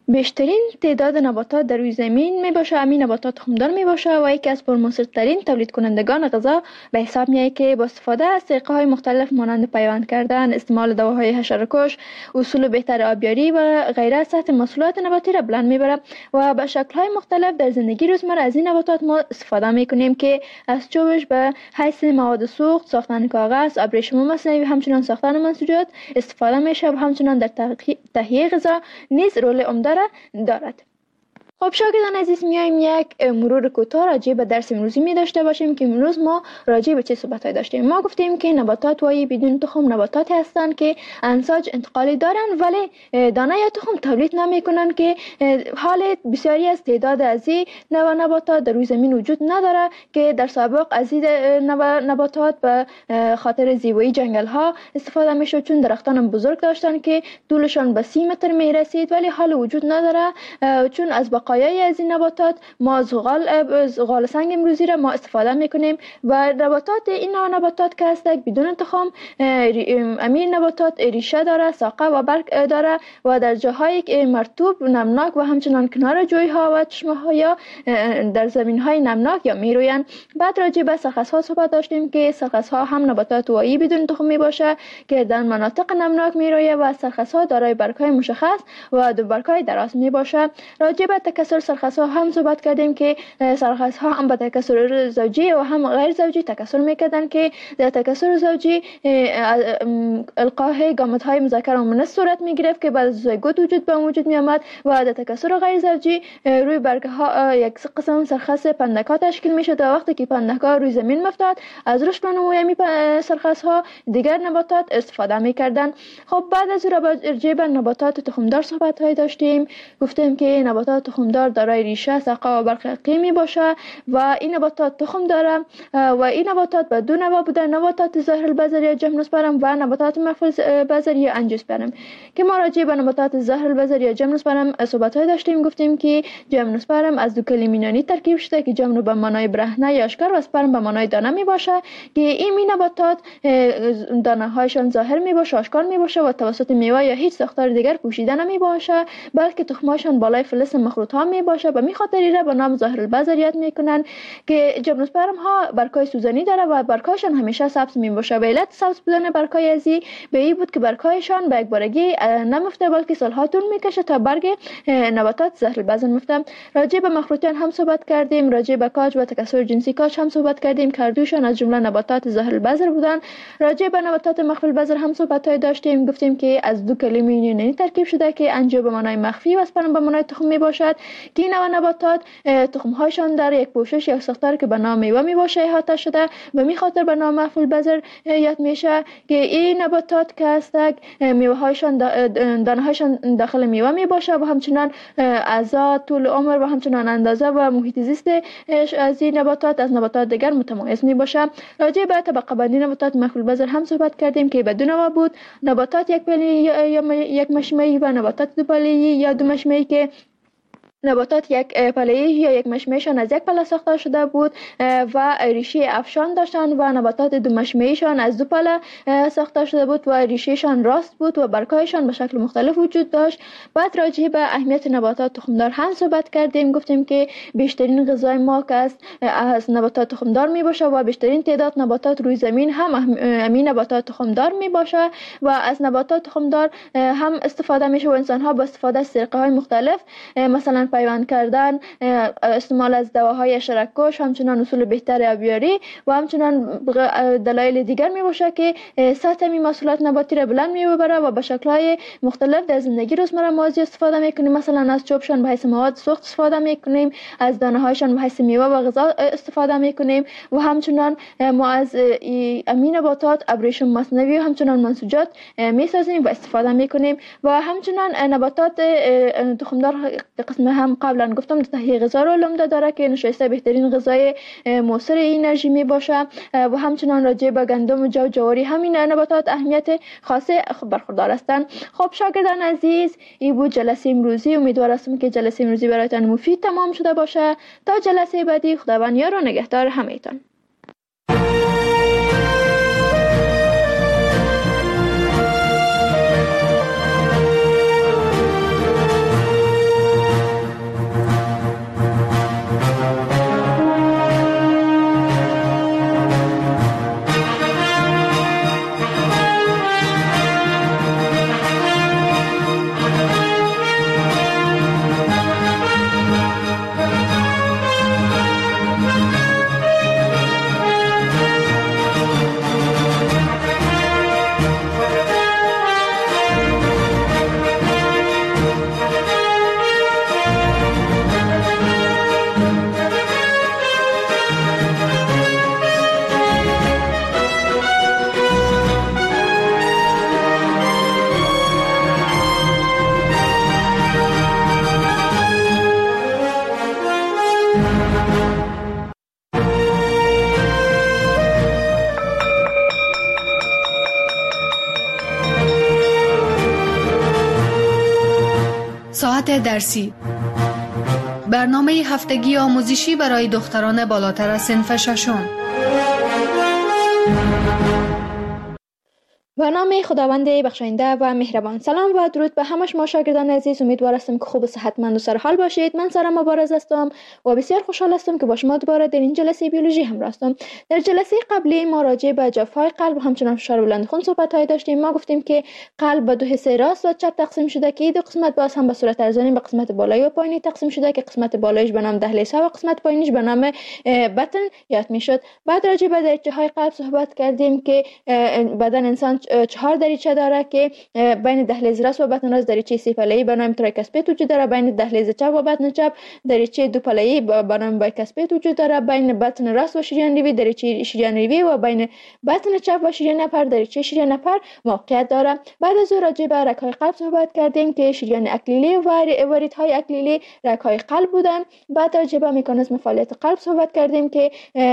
بیشترین تعداد نباتات در روی زمین می باشه، همین نباتات تخمدار می باشه و یکی از پرمصرف‌ترین تولید کنندگان غذا به حساب میاد که با استفاده از طریقه های مختلف مانند پیوند کردن، استعمال دواهای حشره‌کش، اصول بهتر آبیاری و غیره سطح محصولات نباتی را بلند میبره و به شکل های مختلف در زندگی روزمره از این نباتات ما استفاده میکنیم که از چوبش به حیث مواد سوخت، ساختن کاغذ، ابریشم مصنوعی، همچنین ساختن منسوجات استفاده میشه و همچنین در تهیه غذا نیز رول عمده دارد. خب شاگردان عزیز، میایم یک مرور کوتاه راجع به درس امروزی می داشته باشیم که امروز ما راجع به چه صحبت‌هایی داشتیم. ما گفتیم که نباتات وای بدون تخم نباتاتی هستند که انساج انتقالی دارن ولی دانه یا تخم تولید نمیکنن که حال بسیاری از تعداد از این نباتات در روی زمین وجود نداره که در سابق از این نباتات به خاطر زیبایی جنگل ها استفاده میشد، چون درختان بزرگ داشتن که طولشان به 30 متر می رسید ولی حال وجود نداره، چون از بقایای از این نباتات ما زغال سنگ امروزی را ما استفاده میکنیم و نباتات این نباتات که هست بدون تخم امین نباتات ریشه داره، ساقه و برگ داره و در جاهای مرطوب نمناک و همچنان کنار جویها و چشمه ها یا در زمین های نمناک یا میروین. بعد راجع به سرخس ها صحبت داشتیم که سرخس ها هم نباتات وایی بدون تخم می باشه که در مناطق نمناک میرویه و سرخس ها دارای برگ های مشخص و دو برگ های دراز می باشه. راجع به تکثر سرخس ها هم صحبت کردیم که سرخس ها هم به تکثر زوجی و هم غیر زوجی تکثر میکردن که در تکثر زوجی القاء گامت های مذکر و مؤنث صورت میگرفت که بعد از زیگوت وجود می آمد و در تکثر غیر زوجی روی برگ ها یک قسم سرخس پندک ها تشکیل میشد و وقتی که پندک ها روی زمین میافتاد از رشد و نمو سرخس ها دیگر نباتات استفاده میکردن. خب بعد از راجع به نباتات تخمدار صحبت های داشتیم، گفتیم که نباتات تخمدار دارای ریشه، ساقه و برگ حقیقی باشه و این نباتات تخم داره و این نباتات به دو نوع بوده، نباتات ظاهر البذر یا جمنوسپرم و نباتات مخفی البذر یا انجیوسپرم. که ما راجع به نباتات ظاهر البذر یا جمنوسپرم صحبت های داشتیم، گفتیم که جمنوسپرم از دو کلمه یونانی ترکیب شده که جمنو به معنای برهنه یا آشکار و سپرم به معنای دانه می باشه که این نباتات دانه هایشان ظاهر می باشه، آشکار می باشه و توسط میوه یا هیچ ساختار دیگر پوشیده نمی باشه، بلکه تخمهاشان بالای فلز مخروط ها می باشه. به می خاطری را به نام ظاهر البذر یاد میکنن که جمنوسپرم ها برگ‌های سوزنی داره و برگ‌هایشان همیشه سبز می باشه. به علت سبز بودن برگ‌های ازی به این بود که برگ‌هایشان به یک بارگی نمیفته بلکه سالها طول میکشه تا برگ نباتات ظاهر البذر میفته. راجع به مخروطیان هم صحبت کردیم، راجع به کاج و تکثر جنسی کاج هم صحبت کردیم که هر دوشان از جمله نباتات ظاهر البذر بودن. راجع به نباتات مخفی البذر هم صحبت داشتیم، گفتیم که از دو کلمه یونانی ترکیب شده که انجیو به معنای مخفی و اسپرم به معنای تخم می باشد که این نباتات تخم هایشان در یک پوشش یا ساختار که به نام میوه می باشه احاطه شده و می خاطر به نام مخفی البذر یاد میشه که این نباتات که هستند میوه هایشان دانه هایشان داخل میوه می باشه و همچنان اعضا، طول عمر و همچنان اندازه و محیط زیست از این نباتات از نباتات دیگر متمایز می باشه. راجع به طبقه بندی نباتات مخفی البذر هم صحبت کردیم که بدون نوع بود، نباتات یک پله یا یک مشمعی و نباتات دو پله یا دو مشمعی که نباتات یک پله یا یک مشمعشان از یک پله ساخته شده بود و ریشه افشان داشتند و نباتات دو مشمعیشان از دو پله ساخته شده بود و ریشهشان راست بود و برگ‌هایشان به شکل مختلف وجود داشت. بعد راجع به اهمیت نباتات تخمدار هم صحبت کردیم، گفتیم که بیشترین غذای ما که از نباتات تخمدار می باشه و بیشترین تعداد نباتات روی زمین هم همین نباتات تخمدار می باشه و از نباتات تخمدار هم استفاده میشه و انسان ها با استفاده از طریقه‌های مختلف مثلا پیوند کردن، استعمال از دواهای حشره‌کش، همچنان اصول بهتر آبیاری و همچنان دلایل دیگر می باشه که سطح می محصولات نباتی را بلند می ببره و به شکل‌های مختلف در زندگی روزمره ما استفاده میکنیم. مثلا از چوبشان به حیث مواد سوخت استفاده میکنیم، از دانه‌هایشان به حیث میوه و غذا استفاده میکنیم و همچنان ما از امین نباتات ابریشم مصنوعی و همچنان منسوجات میسازیم و استفاده میکنیم و همچنان نباتات تخمدار قسم هم قبلا گفتم تهیه غذا رو لمده داره که نشایسته بهترین غذای موثر انرژی می باشه و همچنان راجع به گندم و جو جواری همین نباتات اهمیت خاصه برخوردار هستند. خب شاگردان عزیز، این بود جلسه امروزی. امیدوارم که جلسه امروزی برایتان مفید تمام شده باشه. تا جلسه بعدی، خداوند یار و نگهدار همه‌تان. ساعت درسی، برنامه هفتگی آموزشی برای دختران بالاتر از صنف ششم. به نام خداوند بخشاینده و مهربان. سلام و درود به همه شما شاگردان عزیز. امیدوار هستم که خوب و صحتمند و سرحال باشید. من سارا مبارز هستم و بسیار خوشحال هستم که با شما دوباره در این جلسه بیولوژی همراه هستم. در جلسه قبلی ما راجع به جفای قلب و همچنین فشار بلند خون صحبت داشتیم. ما گفتیم که قلب به دو حصه راست و چپ تقسیم شده که این دو قسمت باز هم به صورت ارزانی به قسمت بالایی و پایینی تقسیم شده که قسمت بالایش به نام دهلیز و قسمت پایینیش به نام بطن یاد میشد. بعد راجع به دریچه‌های قلب صحبت کردیم که بدن انسان 4 دریچه داره که بین دهلیز راست و بطن راست دریچه سه‌پله‌ای به نام تریکاسپید وجود داره، بین دهلیز چپ و بطن چپ دریچه دوپله‌ای به نام بایکاسپید وجود داره، بین بطن راست و شریان ریوی دریچه شریان ریوی و بین بطن چپ و شریان نپر دریچه شریان نپر موقعیت داره. بعد از اون راجع به رگ‌های قلب صحبت کردیم که شریان اکلیلی و واریدهای اکلیلی رگ‌های قلب بودن. بعد راجع به مکانیزم فعالیت قلب صحبت کردیم که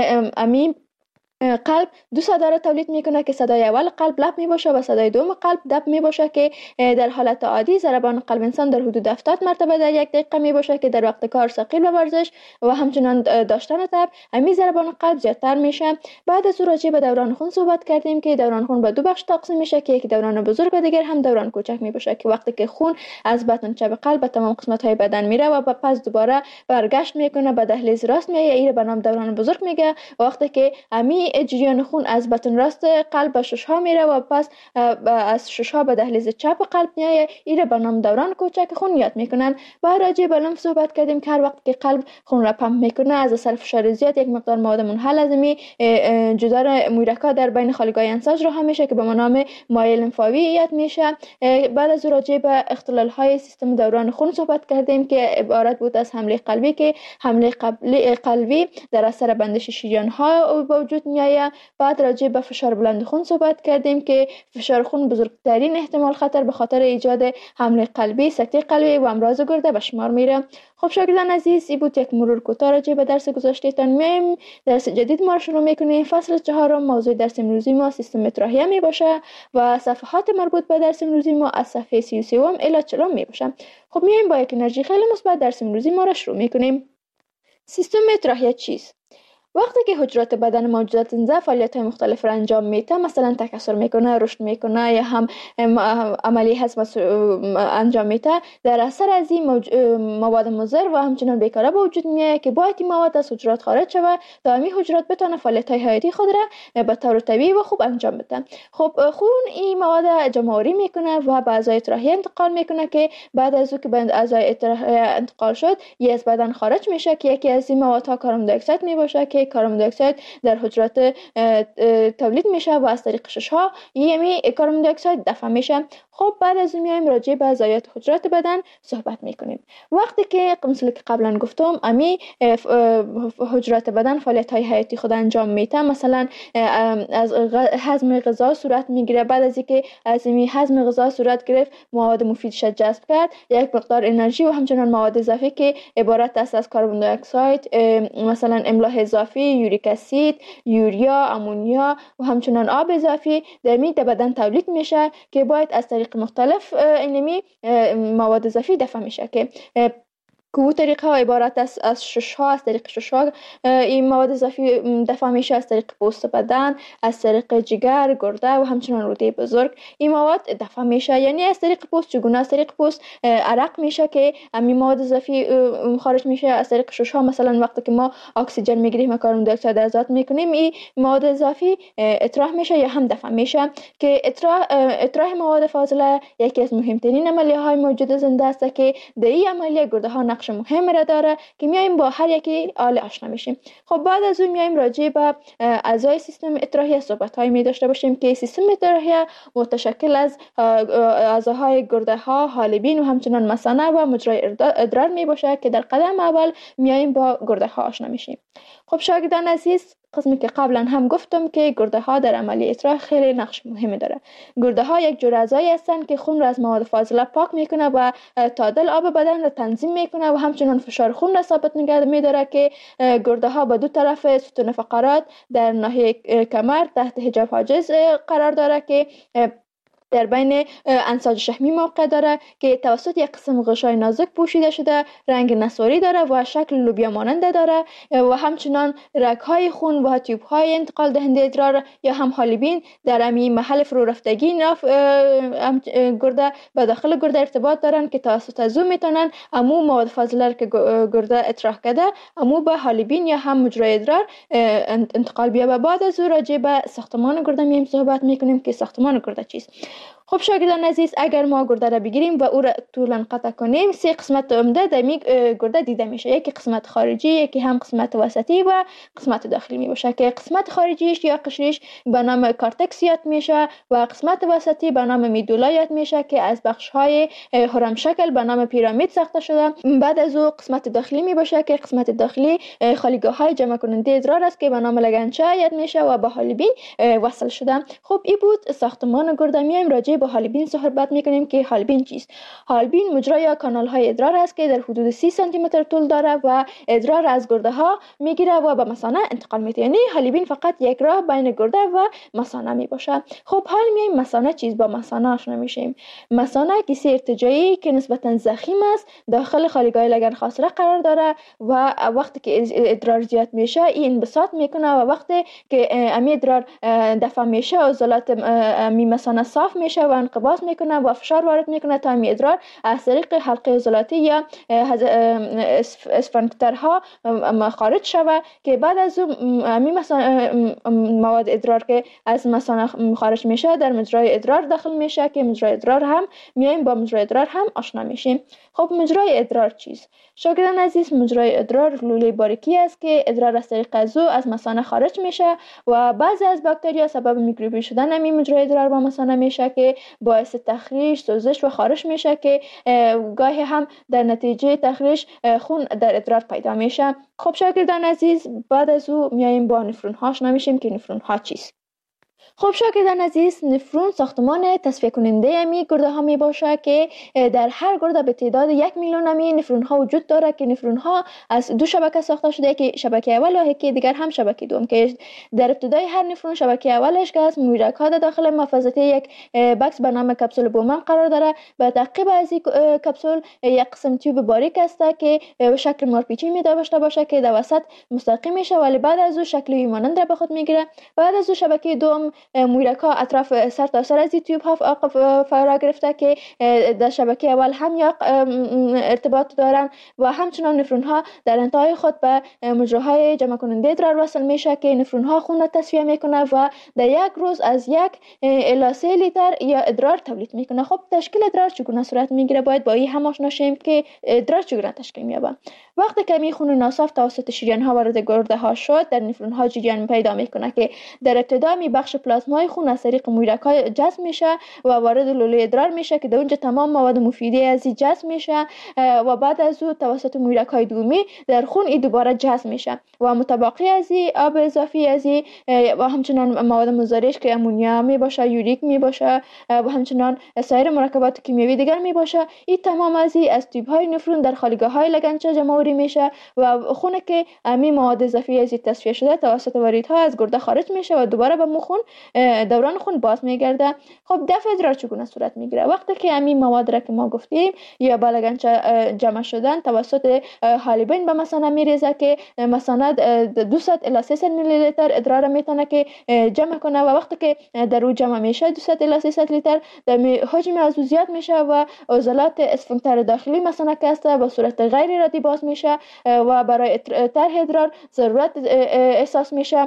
قلب دو صدا را تولید میکنه که صدای اول قلب لب می باشه و صدای دوم قلب دب می باشه که در حالت عادی ضربان قلب انسان در حدود 70 مرتبه در یک دقیقه می باشه که در وقت کار ثقیل و ورزش و همچنان داشتن تب همین ضربان قلب زیادتر میشه. بعد از راجع به دوران خون صحبت کردیم که دوران خون به دو بخش تقسیم میشه که یکی دوران بزرگ و دیگر هم دوران کوچک می باشه که وقتی که خون از بطن چپ قلب به تمام قسمت های بدن میره و پس دوباره برگشت میکنه به دهلیز راست میایه، این به نام دوران بزرگ میگه. وقتی که جریان خون از بطن راست قلب به ششها میره و پس از ششها به دهلیز چپ قلب میایه، این به نام دوران کوچک خون یاد میکنن. و راجع به لمف صحبت کردیم که هر وقت که قلب خون را پمپ میکنه از اثر فشار زیاد یک مقدار مواد منحل از جدار محرکات در بین خالیگاه انساج رها میشه که به نام مایع لمفاوی یاد میشه. بعد از راجع به اختلال های سیستم دوران خون صحبت کردیم که عبارت بود از حمله قلبی که حمله قلبی در اثر بندش شریان ها به وجود میاد. بعد راجع به فشار بلند خون صحبت کردیم که فشار خون بزرگترین احتمال خطر به خاطر ایجاد حمله قلبی، سکته قلبی و امراض گرده به شمار میره. خب شاگردان عزیز، این بود یک مرور کوتاه راجع به درس گذشته‌تان. میایم درس جدید ما شروع میکنیم. فصل 4 موضوع درس امروزی ما سیستم متراهیه می باشه و صفحات مربوط به درس امروزی ما از صفحه 33 الی 40 می باشه. خب میایم با یک انرژی خیلی مثبت درس امروزی ما را شروع میکنیم. سیستم متراهیه چیست؟ وقتی که حجرات بدن موجودات زنده فعالیت‌های مختلف را انجام میده، مثلا تکثر میکنه، رشد میکنه یا هم عملی هضم انجام میده، در اثر از این مواد مضر و همچنان بیکاره به وجود میاد که باید این مواد از حجرات خارج شود تا همین حجرات بتونه فعالیت‌های حیاتی خود را به طور طبیعی و خوب انجام بده. خب خون این مواد جمع‌آوری میکنه و به اعضای تراهیه انتقال میکنه که بعد از اون که به اعضای تراهیه انتقال شد، یه از بدن خارج میشه که یکی از این موادها کاربن دی اکساید میباشه که کاربن دی اکساید در حجرات تولید میشه و از طریق ششها یعنی کاربن دی اکساید دفع میشه. خب بعد از اون میایم راجع به ضایعات حجرات بدن صحبت میکنیم. وقتی که مثل که قبلا گفتم امی حجرات بدن فعالیت های حیاتی خود انجام میده، مثلا از هضم غذا صورت میگیره. بعد از اینکه از این هضم غذا صورت گرفت، مواد مفیدش جذب کرد، یک مقدار انرژی و همچنان مواد اضافی که عبارت است از کاربن دی اکساید، مثلا املاح اضافی، یوریک اسید، یوریا، امونیا و همچنان آب اضافی در بدن تولید میشه که باید از طریق مختلف اینمی مواد اضافی دفع میشه که که طریقه ها عبارت است از ششها. از طریق ششها این مواد اضافی دفع میشه، از طریق پوست بدن، از طریق جگر، گرده و همچنان روده بزرگ این مواد دفع میشه. یعنی از طریق پوست چگونه؟ از طریق پوست عرق میشه که این مواد اضافی خارج میشه. از طریق ششها مثلا وقتی که ما اکسیژن میگیریم و کاربن دی اکساید آزاد میکنیم، این مواد اضافی اطراح میشه یا هم دفع میشه که اطراح مواد فاضله یکی از مهمترین عملیه های موجود زنده است که در این عملیه گرده ها نقش مهم را داره که میایم با هر یکی آل آشنا میشیم. خب بعد از اون میایم راجع به اعضای سیستم اتراهیه صحبت‌هایی می داشته باشیم که سیستم اتراهیه متشکل از اعضاهای گرده ها، حالبین و همچنان مثانه و مجرای ادرار می باشه که در قدم اول میایم با گرده ها آشنا میشیم. خب شاگردان عزیز، قسمی که قبلا هم گفتم که گرده ها در عملی ادرار خیلی نقش مهمی داره. گرده ها یک جور اعضایی هستند که خون را از مواد فاضله پاک میکنه و تعادل آب بدن را تنظیم میکنه و همچنان فشار خون را ثابت نگه میداره که گرده ها به دو طرف ستون فقرات در ناحیه کمر تحت حجاب حاجز قرار داره که در بین انساج شحمی موقع داره که توسط یک قسم غشای نازک پوشیده شده، رنگ نسواری داره و شکل لوبیا ماننده داره و همچنان رگ‌های خون و تیوب‌های انتقال دهنده ادرار یا هم حالبین در همین محل فرو رفتگی گرده به داخل گرده ارتباط دارن که توسط از او میتونن امو مواد فاضله که گرده اطراح کرده امو به حالبین یا هم مجرای ادرار انتقال بیابه. بعد از او راجع به ساختمان گرده میم صحبت میکنیم که ساختمان گرده چیست. خب شاگردان عزیز، اگر ما گرده را بگیریم و او را طولا قطع کنیم، سه قسمت عمده در گرده دیده میشه. یکی قسمت خارجی، یکی هم قسمت وسطی و قسمت داخلی می باشه که قسمت خارجیش یا قشرش به نام کارتکس یاد میشه و قسمت وسطی به نام میدولا یاد میشه که از بخش های هرم شکل به نام پیرامید ساخته شده. بعد از او قسمت داخلی می باشه که قسمت داخلی خالیگاه های جمع کننده ادرار است که به نام لگنچه یاد میشه و به حالبین وصل شده. خب این بود ساختمان گرده. میایم راجع به حالبین صحبت میکنیم که حالبین چیست. حالبین مجرا یا کانال های ادرار است که در حدود 30 سانتی متر طول داره و ادرار از گرده ها میگیره و به مثانه انتقال میده. یعنی حالبین فقط یک راه بین گرده و مثانه می باشه. خب حال میایم مثانه چیست، با مثانه آشنا میشیم. مثانه کیسه ارتجاعی که نسبتا ضخیم است داخل خالیگاه لگن خاصره قرار داره و وقتی که ادرار زیاد میشه این انبساط میکنه و وقتی که امی ادرار دفع میشه عضلات امی مثانه صاف میشه و انقباض میکنه و فشار وارد میکنه تا امی ادرار از طریق حلقه عضلاتی یا اسفنکترها خارج شوه که بعد از امی مواد ادرار که از مثانه خارج میشه در مجرای ادرار داخل میشه که مجرای ادرار هم میایم با مجرای ادرار هم آشنا میشیم. خب مجرای ادرار چیست؟ شاگردان عزیز، مجرای ادرار لوله باریکی است که ادرار از طریق از او از مثانه خارج میشه و بعضی از باکتریا سبب میکروبی شدن همین مجرای ادرار با مثانه میشه که باعث تخریش، سوزش و خارش میشه که گاهی هم در نتیجه تخریش خون در ادرار پیدا میشه. خب شاگردان عزیز، بعد از او میایم با نفرون ها آشنا میشیم که نفرون ها چیست. خب شاگردان عزیز، نفرون ساختمان تصفیه کننده امی گرده ها می باشه که در هر گرده به تعداد 1 میلیون امی نفرون ها وجود داره که نفرون ها از دو شبکه ساخته شده که شبکه اول و یکی دیگر هم شبکه دوم که در ابتدای هر نفرون شبکه اولش که از مویرک ها داخل محفظه یک بکس به نام کپسول بومن قرار داره. به تعقیب از این کپسول یک قسم تیوب باریک است که شکل مارپیچی می داشته باشه که در وسط مستقیم میشه ولی بعد از او شکل مانند را به خود میگیره. بعد از او شبکه دوم مویرک ها اطراف سر تا سر از این تیوب ها فرا گرفته که در شبکه اول هم یا ارتباط دارن و همچنان نفرون ها در انتهای خود به مجراهای جمع کننده ادرار وصل میشه که نفرون ها خون را تصفیه میکنه و در یک روز از 1 الی 3 لیتر یا ادرار تولید میکنه. خب تشکیل ادرار چگونه صورت میگیره؟ باید با این هم آشنا شیم که ادرار چگونه تشکیل مییابه. وقتی که می خون ناصاف توسط شریان ها وارد گرده ها شد در نفرون ها جریان پیدا میکنه که در ابتدا می بخش پلازمای خون از طریق مویرک ها جذب میشه و وارد لوله ادرار میشه که در اونجا تمام مواد مفیده از این جذب میشه و بعد از او توسط مویرک های دومی در خون این دوباره جذب میشه و متبقی از این آب اضافی از این و همچنان مواد مضرش که امونیا می باشه، یوریک می باشه و همچنان سایر مرکبات کیمیایی دیگر می باشه، این تمام از این از تیوب های نفرون در خالیگاه های لگنچه جمع میشه و خون که امی مواد اضافی از این تصفیه شده توسط واریدها از گرده خارج میشه و دوباره به خون دوران خون باز میگرده. خب دفع ادرار چگونه صورت میگیره؟ وقتی که امی مواد را که ما گفتیم یا به لگنچه جمع شدن توسط حالبین به مثانه میریزه که مثانه 200 الی 300 میلی لیتر ادرار میتونه که جمع کنه و وقتی که در او جمع میشه 200 الی 300 لیتر حجم از او زیاد میشه و عضلات اسفنکتر داخلی مثانه که است به صورت غیر ارادی باز میشه و برای طرح ادرار ضرورت احساس میشه.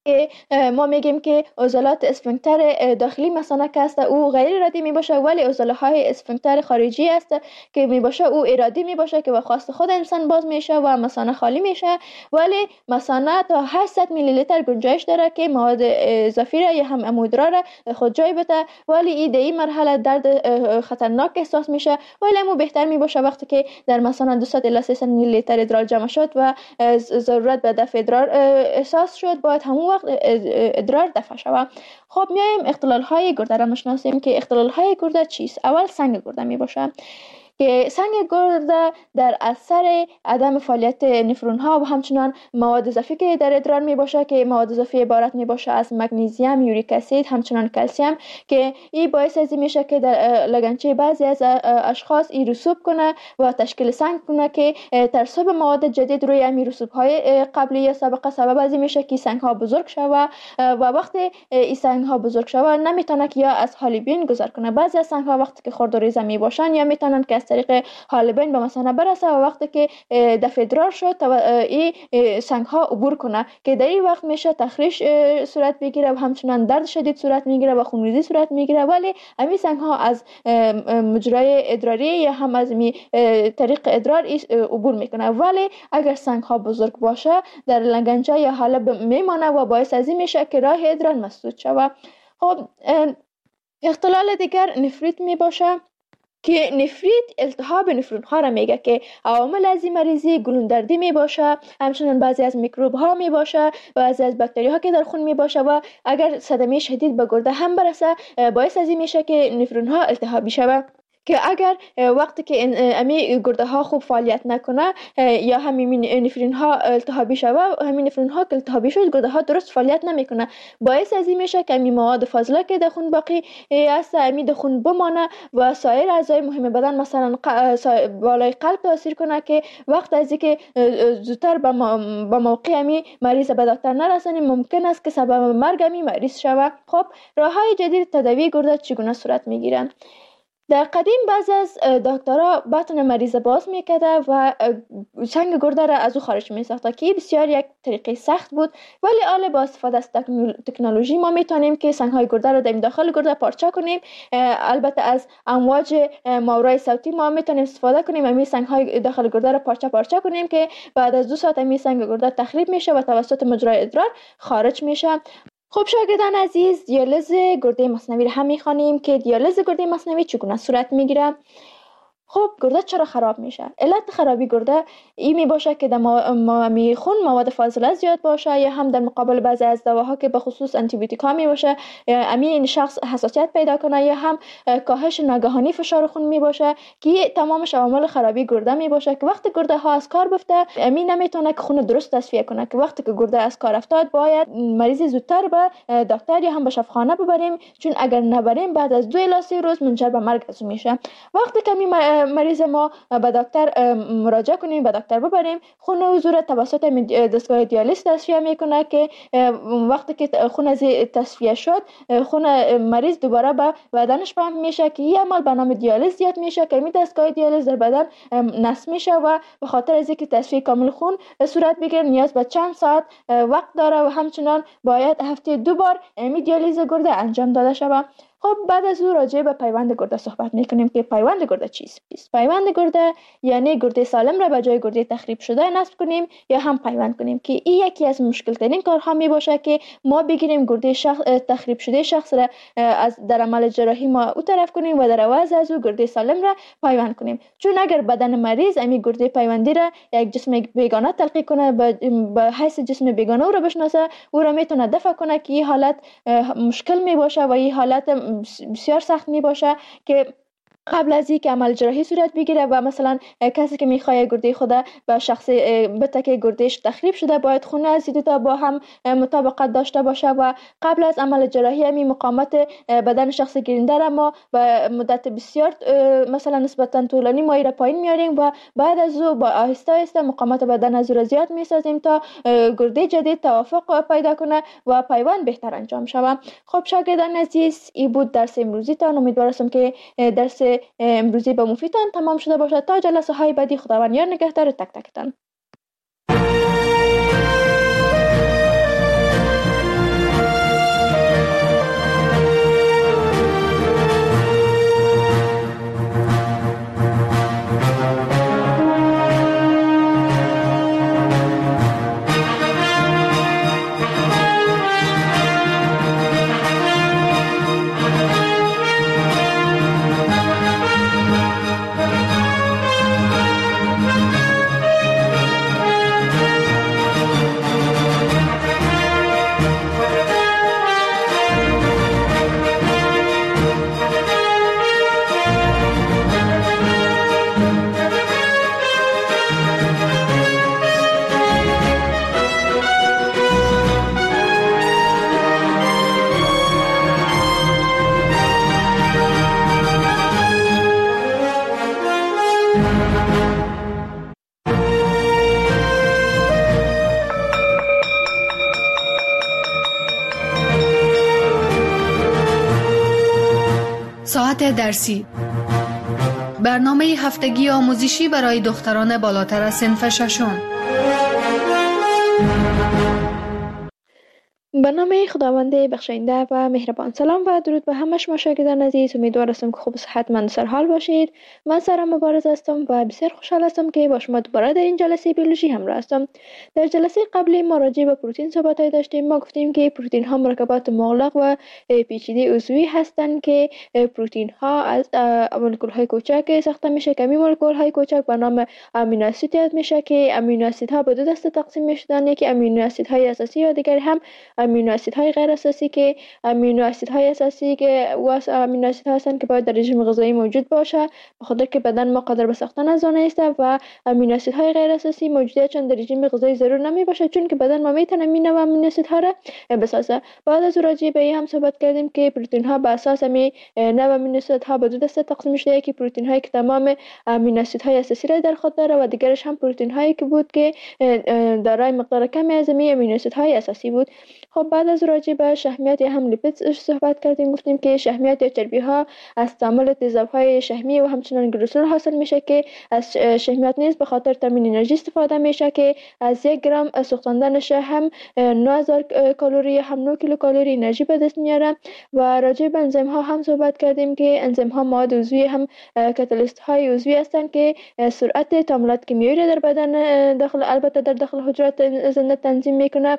ما میگیم که عضلات اسفنکتر داخلی مثانه که است او غیر ارادی می باشه ولی عضله های اسفنکتر خارجی است که می باشه او ارادی می باشه که به خواست خود انسان باز میشه و مثانه خالی میشه ولی مثانه تا 800 میلی لیتر گنجایش داره که مواد اضافی را یا هم امودرا را خود جای بده ولی این مرحله درد خطرناک احساس میشه ولی امو بهتر می باشه وقتی که در مثانه 200 الی 300 میلی لیتر ادرار جمع شد و ضرورت به دفع ادرار احساس شد باید همون وقت ادرار دفع شود. خب میایم اختلال های گرده را میشناسیم که اختلال های گرده چیست؟ اول سنگ گرده می باشه که سنگ گرده در اثر عدم فعالیت نفرون ها و همچنان مواد اضافی که در ادرار می باشه که مواد اضافی عبارت می باشه از مگنیزیم، یوریک اسید، همچنان کلسیم که این باعث از این میشه که در لگنچه بعضی از اشخاص این رسوب کنه و تشکیل سنگ کنه که ترسب مواد جدید روی این رسوب های قبلی یا سابقه سبب از این میشه که سنگ ها بزرگ شوه و وقتی این سنگ ها بزرگ شوه نمیتونه که یا از حالبین گذر کنه. بعضی از سنگ ها وقتی که خرد و ریزه می باشن یا میتونن که از طریق حالبین به مثانه برسه و وقتی که دفع ادرار شد این سنگ ها عبور کنه که در این وقت میشه تخریش صورت بگیره و همچنان درد شدید صورت میگیره و خونریزی صورت میگیره. ولی همین سنگ ها از مجرای ادراری یا هم از طریق ادرار عبور میکنه. ولی اگر سنگ ها بزرگ باشه در لگنچه یا حالب میمانه و باعث از این میشه که راه ادرار مسدود شود. خب اختلال دیگر نفریت می باشه که نفریت التهاب نفرون ها را میگه که عوامل از این مریضی گلوندردی می باشه، همچنان بعضی از میکروب ها می باشه، بعضی از باکتری ها که در خون می باشه و اگر صدمه شدید به گرده هم برسه باعث از این میشه که نفرون ها التهابی شود. که اگر وقتی که امی گرده ها خوب فعالیت نکنه یا همین نفرین ها التهابی شود، همین نفرین ها که التهابی شد گرده ها درست فعالیت نمیکنه، باعث از این میشه که امی مواد فاضله که در خون باقی است امی در خون بمانه و سایر اعضای مهم بدن مثلا بالای قلب تاثیر کنه که وقت از اینکه زودتر به موقع امی مریض به دکتر نرسانیم ممکن است که سبب مرگ امی مریض شود. خب راه های جدید تداوی گرده چگونه صورت میگیرند؟ در قدیم بعضی از دکترها بطن مریض باز میکرده و سنگ گرده را از او خارج میساخته که بسیار یک طریقه سخت بود. ولی حالا با استفاده از تکنولوژی ما میتونیم که سنگ های گرده را در داخل گرده پارچه کنیم. البته از امواج ماورای صوتی ما میتونیم استفاده کنیم همین سنگ های داخل گرده را پارچه کنیم که بعد از 2 ساعت همین سنگ گرده تخریب میشه و توسط مجرای ادرار خارج میشه. خب شاگردان عزیز، دیالیز گرده مصنوی را هم میخوانیم که دیالیز گرده مصنوی چگونه صورت میگیره. خب گرده چرا خراب میشه؟ علت خرابی گرده این می باشه که در خون مواد فاضله زیاد باشه یا هم در مقابل بعضی از دواها که به خصوص آنتی بیوتیک ها می باشه این شخص حساسیت پیدا کنه یا هم کاهش ناگهانی فشار خون می باشه که تمامش عوامل خرابی گرده می باشه که وقتی گرده ها از کار بفته امین نمیتونه که خون درست تصفیه کنه که وقتی که گرده از کار افتاد باید مریض زودتر به دکتر یا هم به شفاخانه ببریم، چون اگر نبریم بعد از 2 الی 3 روز منجر به مرگ میشه. وقتی که مریض ما به دکتر مراجعه کنیم، به دکتر ببریم، خون او زور توسط دستگاه دیالیز تصفیه میکنه که وقتی که خون از تصفیه شد خون مریض دوباره به بدنش پمپ میشه که این عمل به نام دیالیز زیاد میشه که این دستگاه دیالیز در بدن نصب میشه و به خاطر از اینکه تصفیه کامل خون صورت بگیره نیاز به چند ساعت وقت داره و همچنان باید هفته 2 بار دیالیز گرده انجام داده شود. خب بعد از او راجع به پیوند گرده صحبت میکنیم که پیوند گرده چیست؟ پیوند گرده یعنی گرده سالم را به جای گرده تخریب شده نصب کنیم یا هم پیوند کنیم که این یکی از مشکل ترین کارها می باشه که ما بگیریم گرده تخریب شده شخص را از در عمل جراحی ما او طرف کنیم و در عوض از او گرده سالم را پیوند کنیم، چون اگر بدن مریض امی گرده پیوندی را یک جسم بیگانه تلقی کنه به حیث جسم بیگانه او را بشناسه او را میتونه دفع کنه که این حالت مشکل می باشه و این حالت بسیار سخت می باشه که قبل از اینکه عمل جراحی صورت بگیره و مثلا کسی که میخواد گرده خود به شخص بته که گردهش تخریب شده باید خون از دو تا با هم مطابقت داشته باشه و قبل از عمل جراحی همین مقاومت بدن شخص گیرنده را ما و مدت بسیار مثلا نسبتا طولانی ما را پایین میاریم و بعد از او با آهسته آهسته مقاومت بدن از او زیاد میسازیم تا گرده جدید توافق پیدا کنه و پیوند بهتر انجام شود. خب شاگردان عزیز، این بود درس امروزی تان. امیدوارم که درس امروزی به مفیدتان تمام شده باشد. تا جلسه های بعدی خداوند یار نگهدار تک تکتان. درسی. برنامه هفتگی آموزشی برای دختران بالاتر از صنف ششم. به نام خداوند بخشاینده و مهربان. سلام و درود به همه شما شاگردان عزیز. امیدوار هستم که خوب و صحتمند و سرحال باشید. من سارا مبارز هستم و بسیار خوشحال هستم که با شما دوباره در این جلسه بیولوژی همراه هستم. در جلسه قبلی ما راجع به پروتئین صحبت داشتیم. ما گفتیم که پروتئین ها مرکبات مغلق و پیچیده عضوی هستند که پروتئین ها از مولکول های کوچک ساخته میشه که این مولکول های کوچک به نام امینو اسید یاد میشه که امینو اسید ها به دو دسته تقسیم میشدن. یکی امینو اسید های اساسی و دیگری هم امینو اسیدهای غیر اساسی که امینو اسیدهای اساسی که امینو اسیدها هستند که باید در رژیم غذایی موجود باشه به خاطر که بدن ما قادر به ساختن از آن است و امینو اسیدهای غیر اساسی موجودیتشان در رژیم غذایی ضرور نمی باشه چون که بدن ما میتونه این نوع امینو اسیدها را بسازه. بعد از راجع به این هم صحبت کردیم که پروتئین ها بر اساس نوع امینو اسیدها به دو دسته تقسیم شده. یکی پروتئین هایی که تمام امینو اسیدهای اساسی را در خود داره و دیگرش هم پروتئین هایی که بود که دارای مقدار کمی از امینو اسیدهای اساسی بود. خب بعد از راجع به شحمیات یا هم لیپید صحبت کردیم. گفتیم که شحمیات یا چربی ها از تعامل تیزاب های شحمی و همچنان گلوسول حاصل میشه که از شحمیات نیز به خاطر تامین انرژی استفاده میشه که از 1 گرم سوختاندنش هم 9000 کالری هم 9 کیلوکالری انرژی به دست میاره. و راجع به انزیم ها هم صحبت کردیم که انزیم ها مواد عضوی هم کاتالیست های عضوی هستند که سرعت تعاملات کیمیایی را در بدن داخل البته در داخل حجرات زنده تنظیم میکنه.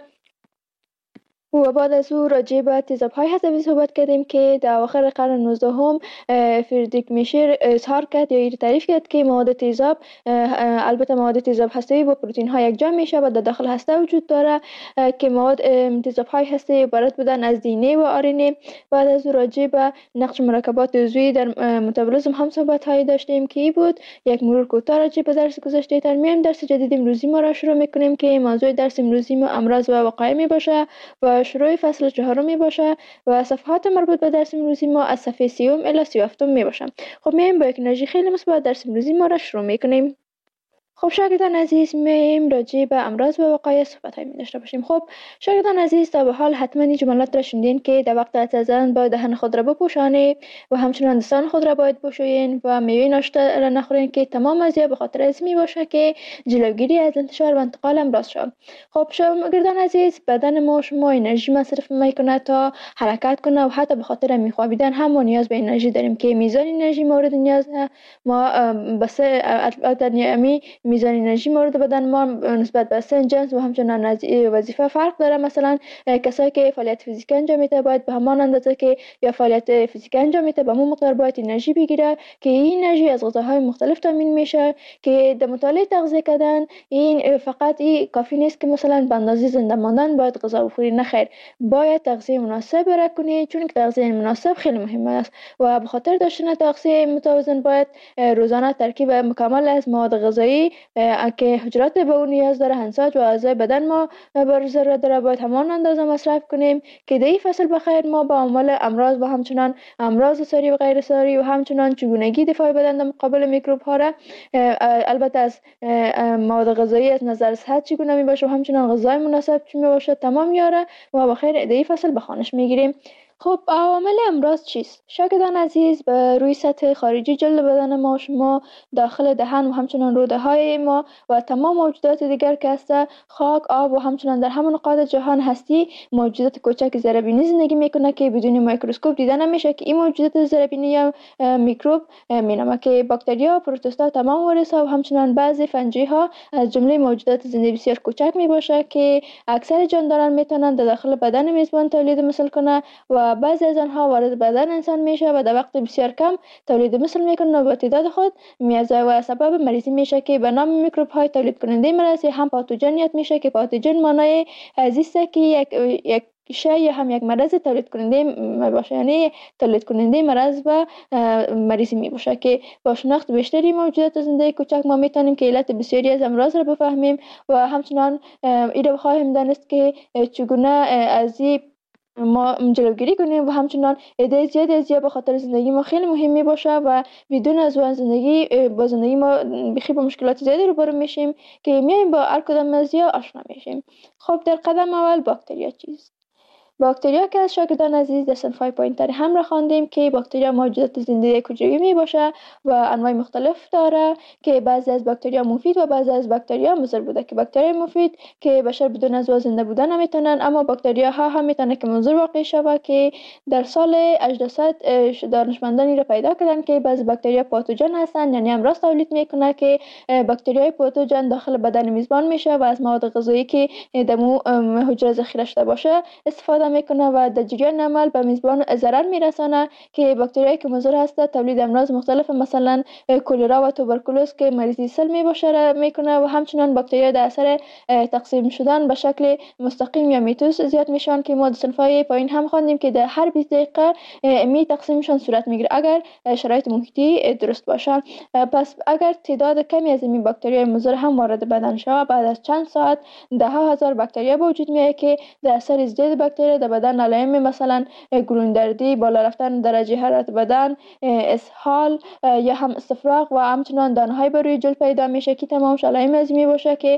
و بعد از او راجع به تیزاب‌های حذفی صحبت کردیم که در اواخر قرن 19 فریدریک میشر اظهار کرد یا تعریف کرد که مواد تیزاب البته مواد تیزاب هسته‌ای با پروتئین ها یکجا میشه و در داخل هسته وجود داره که مواد تیزاب‌های هسته‌ای عبارت بودن از دی و آرنه. بعد از او راجع به نقش مرکبات عضوی در متابولیسم هم صحبت‌هایی داشتیم که ای بود. یک مرور کوتاه راجع به درس گذشته ترمیم درس جدید امروزی ما را شروع می‌کنیم که موضوع درس امروزی ما امراض و وقایع می باشه و شروع فصل 4 می باشه و صفحات مربوط به درس امروزی ما از صفحه 30 الی 37 می باشه. خب میایم با یک انرژی خیلی مثبت درس امروزی ما را شروع میکنیم. خب شاگردان عزیز میایم راجع به امراض و وقایع صحبت‌هایی داشته باشیم. خب شاگردان عزیز تا به حال حتما این جملات را شنیدین که در وقت عطر زدن باید دهن خود را بپوشانید و همچنین دستان خود را باید بشویین و میوه ناشتا را نخورین که تمام از به خاطر از می باشه که جلوگیری از انتشار و انتقال امراض شود. خب شاگردان عزیز بدن ما شما انرژی مصرف میکنه تا حرکت کنه و حتی به خاطر میخوابیدن هم ما نیاز به انرژی داریم که میزان انرژی مورد نیاز ما بس میزان انرژی مورد بدن ما نسبت به سن جنس و همچنان وظیفه فرق داره. مثلا کسایی که فعالیت فیزیکی انجام میده باید به همان اندازه که یا فعالیت فیزیکی انجام میده به همون مقدار باید انرژی بگیره که این انرژی از غذاهای مختلف تامین میشه که در مطالعه تغذیه کردن این فقط این کافی نیست که مثلا به اندازه زنده ماندن باید غذا بخوری. نه خیر، باید تغذیه مناسب را کنی چون که تغذیه مناسب خیلی مهم است و به خاطر داشتن تغذیه متوازن باید روزانه ترکیب مکمل از مواد غذایی که حجرات به اون نیاز داره انساج و اعضای بدن ما بر ضرورت داره باید همان اندازه مصرف کنیم که در این فصل بخیر ما با عمل امراض و همچنان امراض ساری و غیر ساری و همچنان چگونگی دفاع بدن در مقابل میکروب ها را البته از مواد غذایی از نظر صحت چگونه می باشه و همچنان غذای مناسب چی می باشه تمام یاره ما بخیر در این فصل به خوانش میگیریم. خب عوامل امراض چیست؟ شاگردان عزیز به روی سطح خارجی جلد بدن ما شما داخل دهن و همچنان روده های ما و تمام موجودات دیگر که هست خاک، آب و همچنان در همون نقاط جهان هستی موجودات کوچک زیربینی زندگی میکنه که بدون میکروسکوپ دیده نمیشه که این موجودات زیربینی یا میکروب مینامه که باکتریا، پروتوزوا، تمام ویروس‌ها و همچنان بعضی فنجی ها از جمله موجودات زنده بسیار کوچک میباشه که اکثر جانداران میتونن در داخل بدن میزبان تولید مثل کنه و بعضی از آنها وارد بدن انسان میشه و در وقت بسیار کم تولید مثل میکنه و با تعداد خود میازه و سبب مریضی میشه که به نام میکروب های تولید کننده مرض هم پاتوژن یاد میشه که پاتوژن معنای ازیسته که یک شای هم یک مرض تولید کننده باشه، یعنی تولید کننده مرض و مریضی می باشه که با شناخت بیشتری موجودات زنده کوچک ما میتونیم که علت بسیاری از امراض را بفهمیم و همچنان این را بخواهیم دانست که چگونه از ما جلوگیری کنیم و همچنان عده زیادی از به خاطر زندگی ما خیلی مهم می باشه و بدون از اون زندگی ما بخی با مشکلات زیادی روبرو میشیم که میایم با هر کدام از آشنا میشیم. خب در قدم اول باکتریا چیست؟ باکتریا که از شاگردان عزیز در صنف‌های پایین‌تر هم را خواندیم که باکتریا موجودات زنده حجروی می باشه و انواع مختلف داره که بعضی از باکتریا مفید و بعضی از باکتریا مضر بوده که باکتریا مفید که بشر بدون از زنده بودن نمیتونن، اما باکتریا ها هم میتونه که مضر واقع شوه که در سال 1800 دانشمندانی را پیدا کردن که بعضی باکتریا پاتوژن هستن، یعنی امراض تولید میکنه که باکتریای پاتوژن داخل بدن میزبان میشه و از مواد غذایی که دمو حجره ذخیره شده باشه استفاده میکنه و در جریان عمل به میزبان ضرر میرسانه که باکتریایی که مضر هست تولید امراض مختلف مثلا کلرا و توبرکولوز که مریضی سل میباشه میکنه و همچنان باکتریا در اثر تقسیم شدن به شکل مستقیم یا میتوس زیاد میشن که ما در صنف‌های پایین هم خواندیم که در هر 20 دقیقه می تقسیمشان صورت میگیره اگر شرایط محیطی درست باشه. پس اگر تعداد کمی از این باکتریای مضر هم وارد بدن شود، بعد از چند ساعت ده ها هزار باکتریا به وجود میاد که در اثر ازدیاد باکتریا در بدن علائم مثلا گلوندردی، بالا رفتن درجه حرارت بدن، اسهال یا هم استفراغ و همچنان دانه‌های بر روی جلد پیدا میشه که تمامش علائم از می باشه که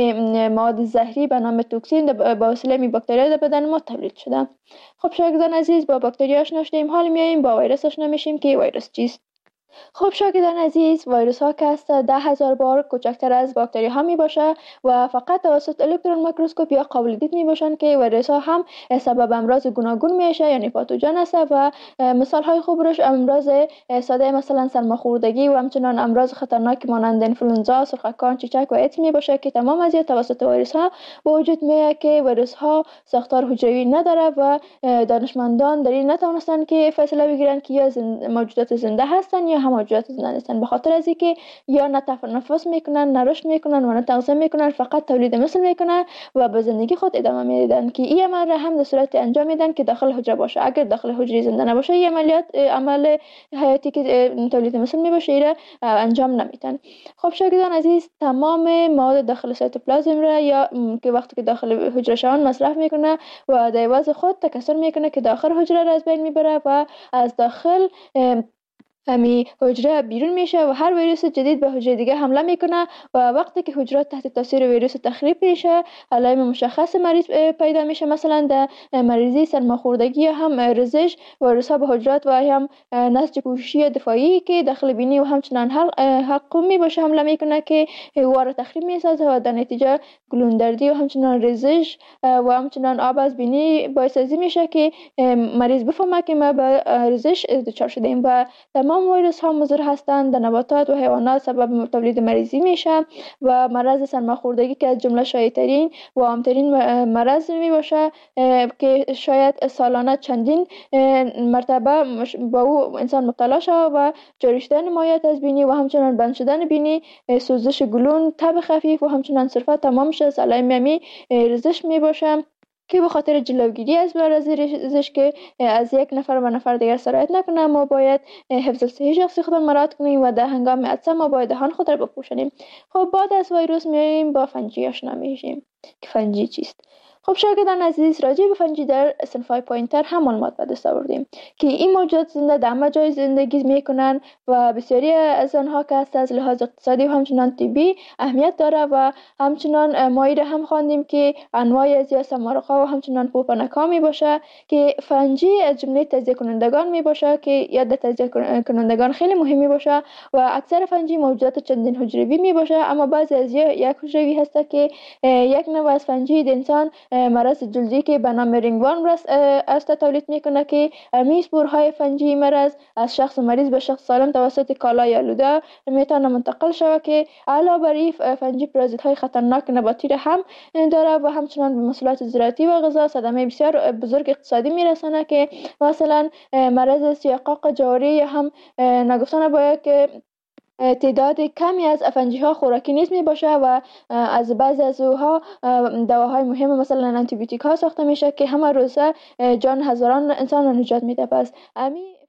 مواد زهری به نام توکسین به واسطه می باکتریا در بدن ما تولید شده. خب شاگردان عزیز، با باکتریا آشنا شدیم، حال میایم با ویروس آشنا میشیم که ویروس چیست. خب شاگردان عزیز، ویروس ها که است 10,000 بار کوچکتر از باکتری ها می باشه و فقط توسط الکترون میکروسکوپ یا قابل دید می باشن که ویروس ها هم سبب امراض گوناگون میشه، یعنی پاتوژن است و مثال های خوب روش امراض ساده مثلا سرماخوردگی و همچنان امراض خطرناک مانند انفلوئنزا، سرخکان، چیچک و ایدز می باشه که تمام از توسط ویروس ها به وجود میاد که ویروس ها ساختار حجروی نداره و دانشمندان در این نتونستن که فیصله بگیرن که یا موجودات زنده هستن یا هم موجودات زنده نیستن، به خاطر از اینکه یا نه تنفس میکنن، نه رشد میکنن و نه تغذیه میکنن، فقط تولید مثل میکنن و به زندگی خود ادامه میدن که این عمل را هم در صورت انجام میدن که داخل حجره باشه. اگر داخل حجره زنده نباشه این عمل حیاتی که تولید مثل میباشه ایره انجام نمیدن. خب شاگردان عزیز، تمام مواد داخل سایتوپلازم را یا که وقتی که داخل حجره شون مصرف میکنه و در عوض خود تکثر میکنه که داخل حجره را از بین میبره و از داخل همی حجره بیرون میشه و هر ویروس جدید به حجره دیگه حمله میکنه و وقتی که حجرات تحت تاثیر ویروس تخریب میشه علائم مشخص مریض پیدا میشه. مثلا در مریضی سرماخوردگی یا هم رزش ویروس ها به حجرات و هم نسج پوششی دفاعی که داخل بینی و همچنان حلقومی باشه حمله میکنه که وار تخریب میسازه و در نتیجه گلوندردی و همچنان رزش و همچنان آب از بینی باعث میشه که مریض بفهمه که ما به رزش دچار شدیم. و تمام ویروس ها مضر هستند، در نباتات و حیوانات سبب تولید مریضی میشه و مرض سرماخوردگی که از جمله شایع‌ترین و عام‌ترین مرض می باشه که شاید سالانه چندین مرتبه با او انسان مبتلا شود و جاری شدن مایعات از بینی و همچنان بند شدن بینی، سوزش گلون، تب خفیف و همچنان صرفا تمامش از علائم رزش می باشه که به خاطر جلوگیری از مرض رزش که از یک نفر به نفر دیگر سرایت نکنه ما باید حفظ صحی شخصی خود مراعات کنیم و در هنگام عطسه ما باید دهان خود را بپوشانیم. خب بعد از ویروس میایم با فنجی آشنا میشیم که فنجی چیست. خب شاگردان عزیز، راجع به فنجی در صنف‌های پایین‌تر هم معلومات به دست آوردیم که این موجودات زنده در همه جای زندگی میکنن و بسیاری از آنها که از لحاظ اقتصادی و همچنان طبی اهمیت داره و همچنان ما هم خواندیم که انواع از سمارق‌ها و همچنان پوپنک‌ها می باشه که فنجی از جمله تجزیه کنندگان می باشه که یاد تجزیه کنندگان خیلی مهمی باشه و اکثر فنجی موجودات چندین حجروی می باشه، اما بعضی از یک حجروی هست که یک نوع از فنجی انسان مرض جلدی که به نام رینگورم است تولید میکنه که می اسپورهای فنجی مرض از شخص مریض به شخص سالم توسط کالای آلوده میتونه منتقل شود که علاوه بر این فنجی پارازیت‌های خطرناک نباتی را هم داره و همچنان به محصولات زراعتی و غذا صدمه بسیار بزرگ اقتصادی میرسانه که مثلا مرض سیاقاق جواری یا هم نگفتن باید که تعداد کمی از فنجی ها خوراکی نیست می باشه و از بعضی از اوها دواهای مهم مثلا آنتی بیوتیک ها ساخته میشه که همه روزه جان هزاران انسان را نجات میده. پس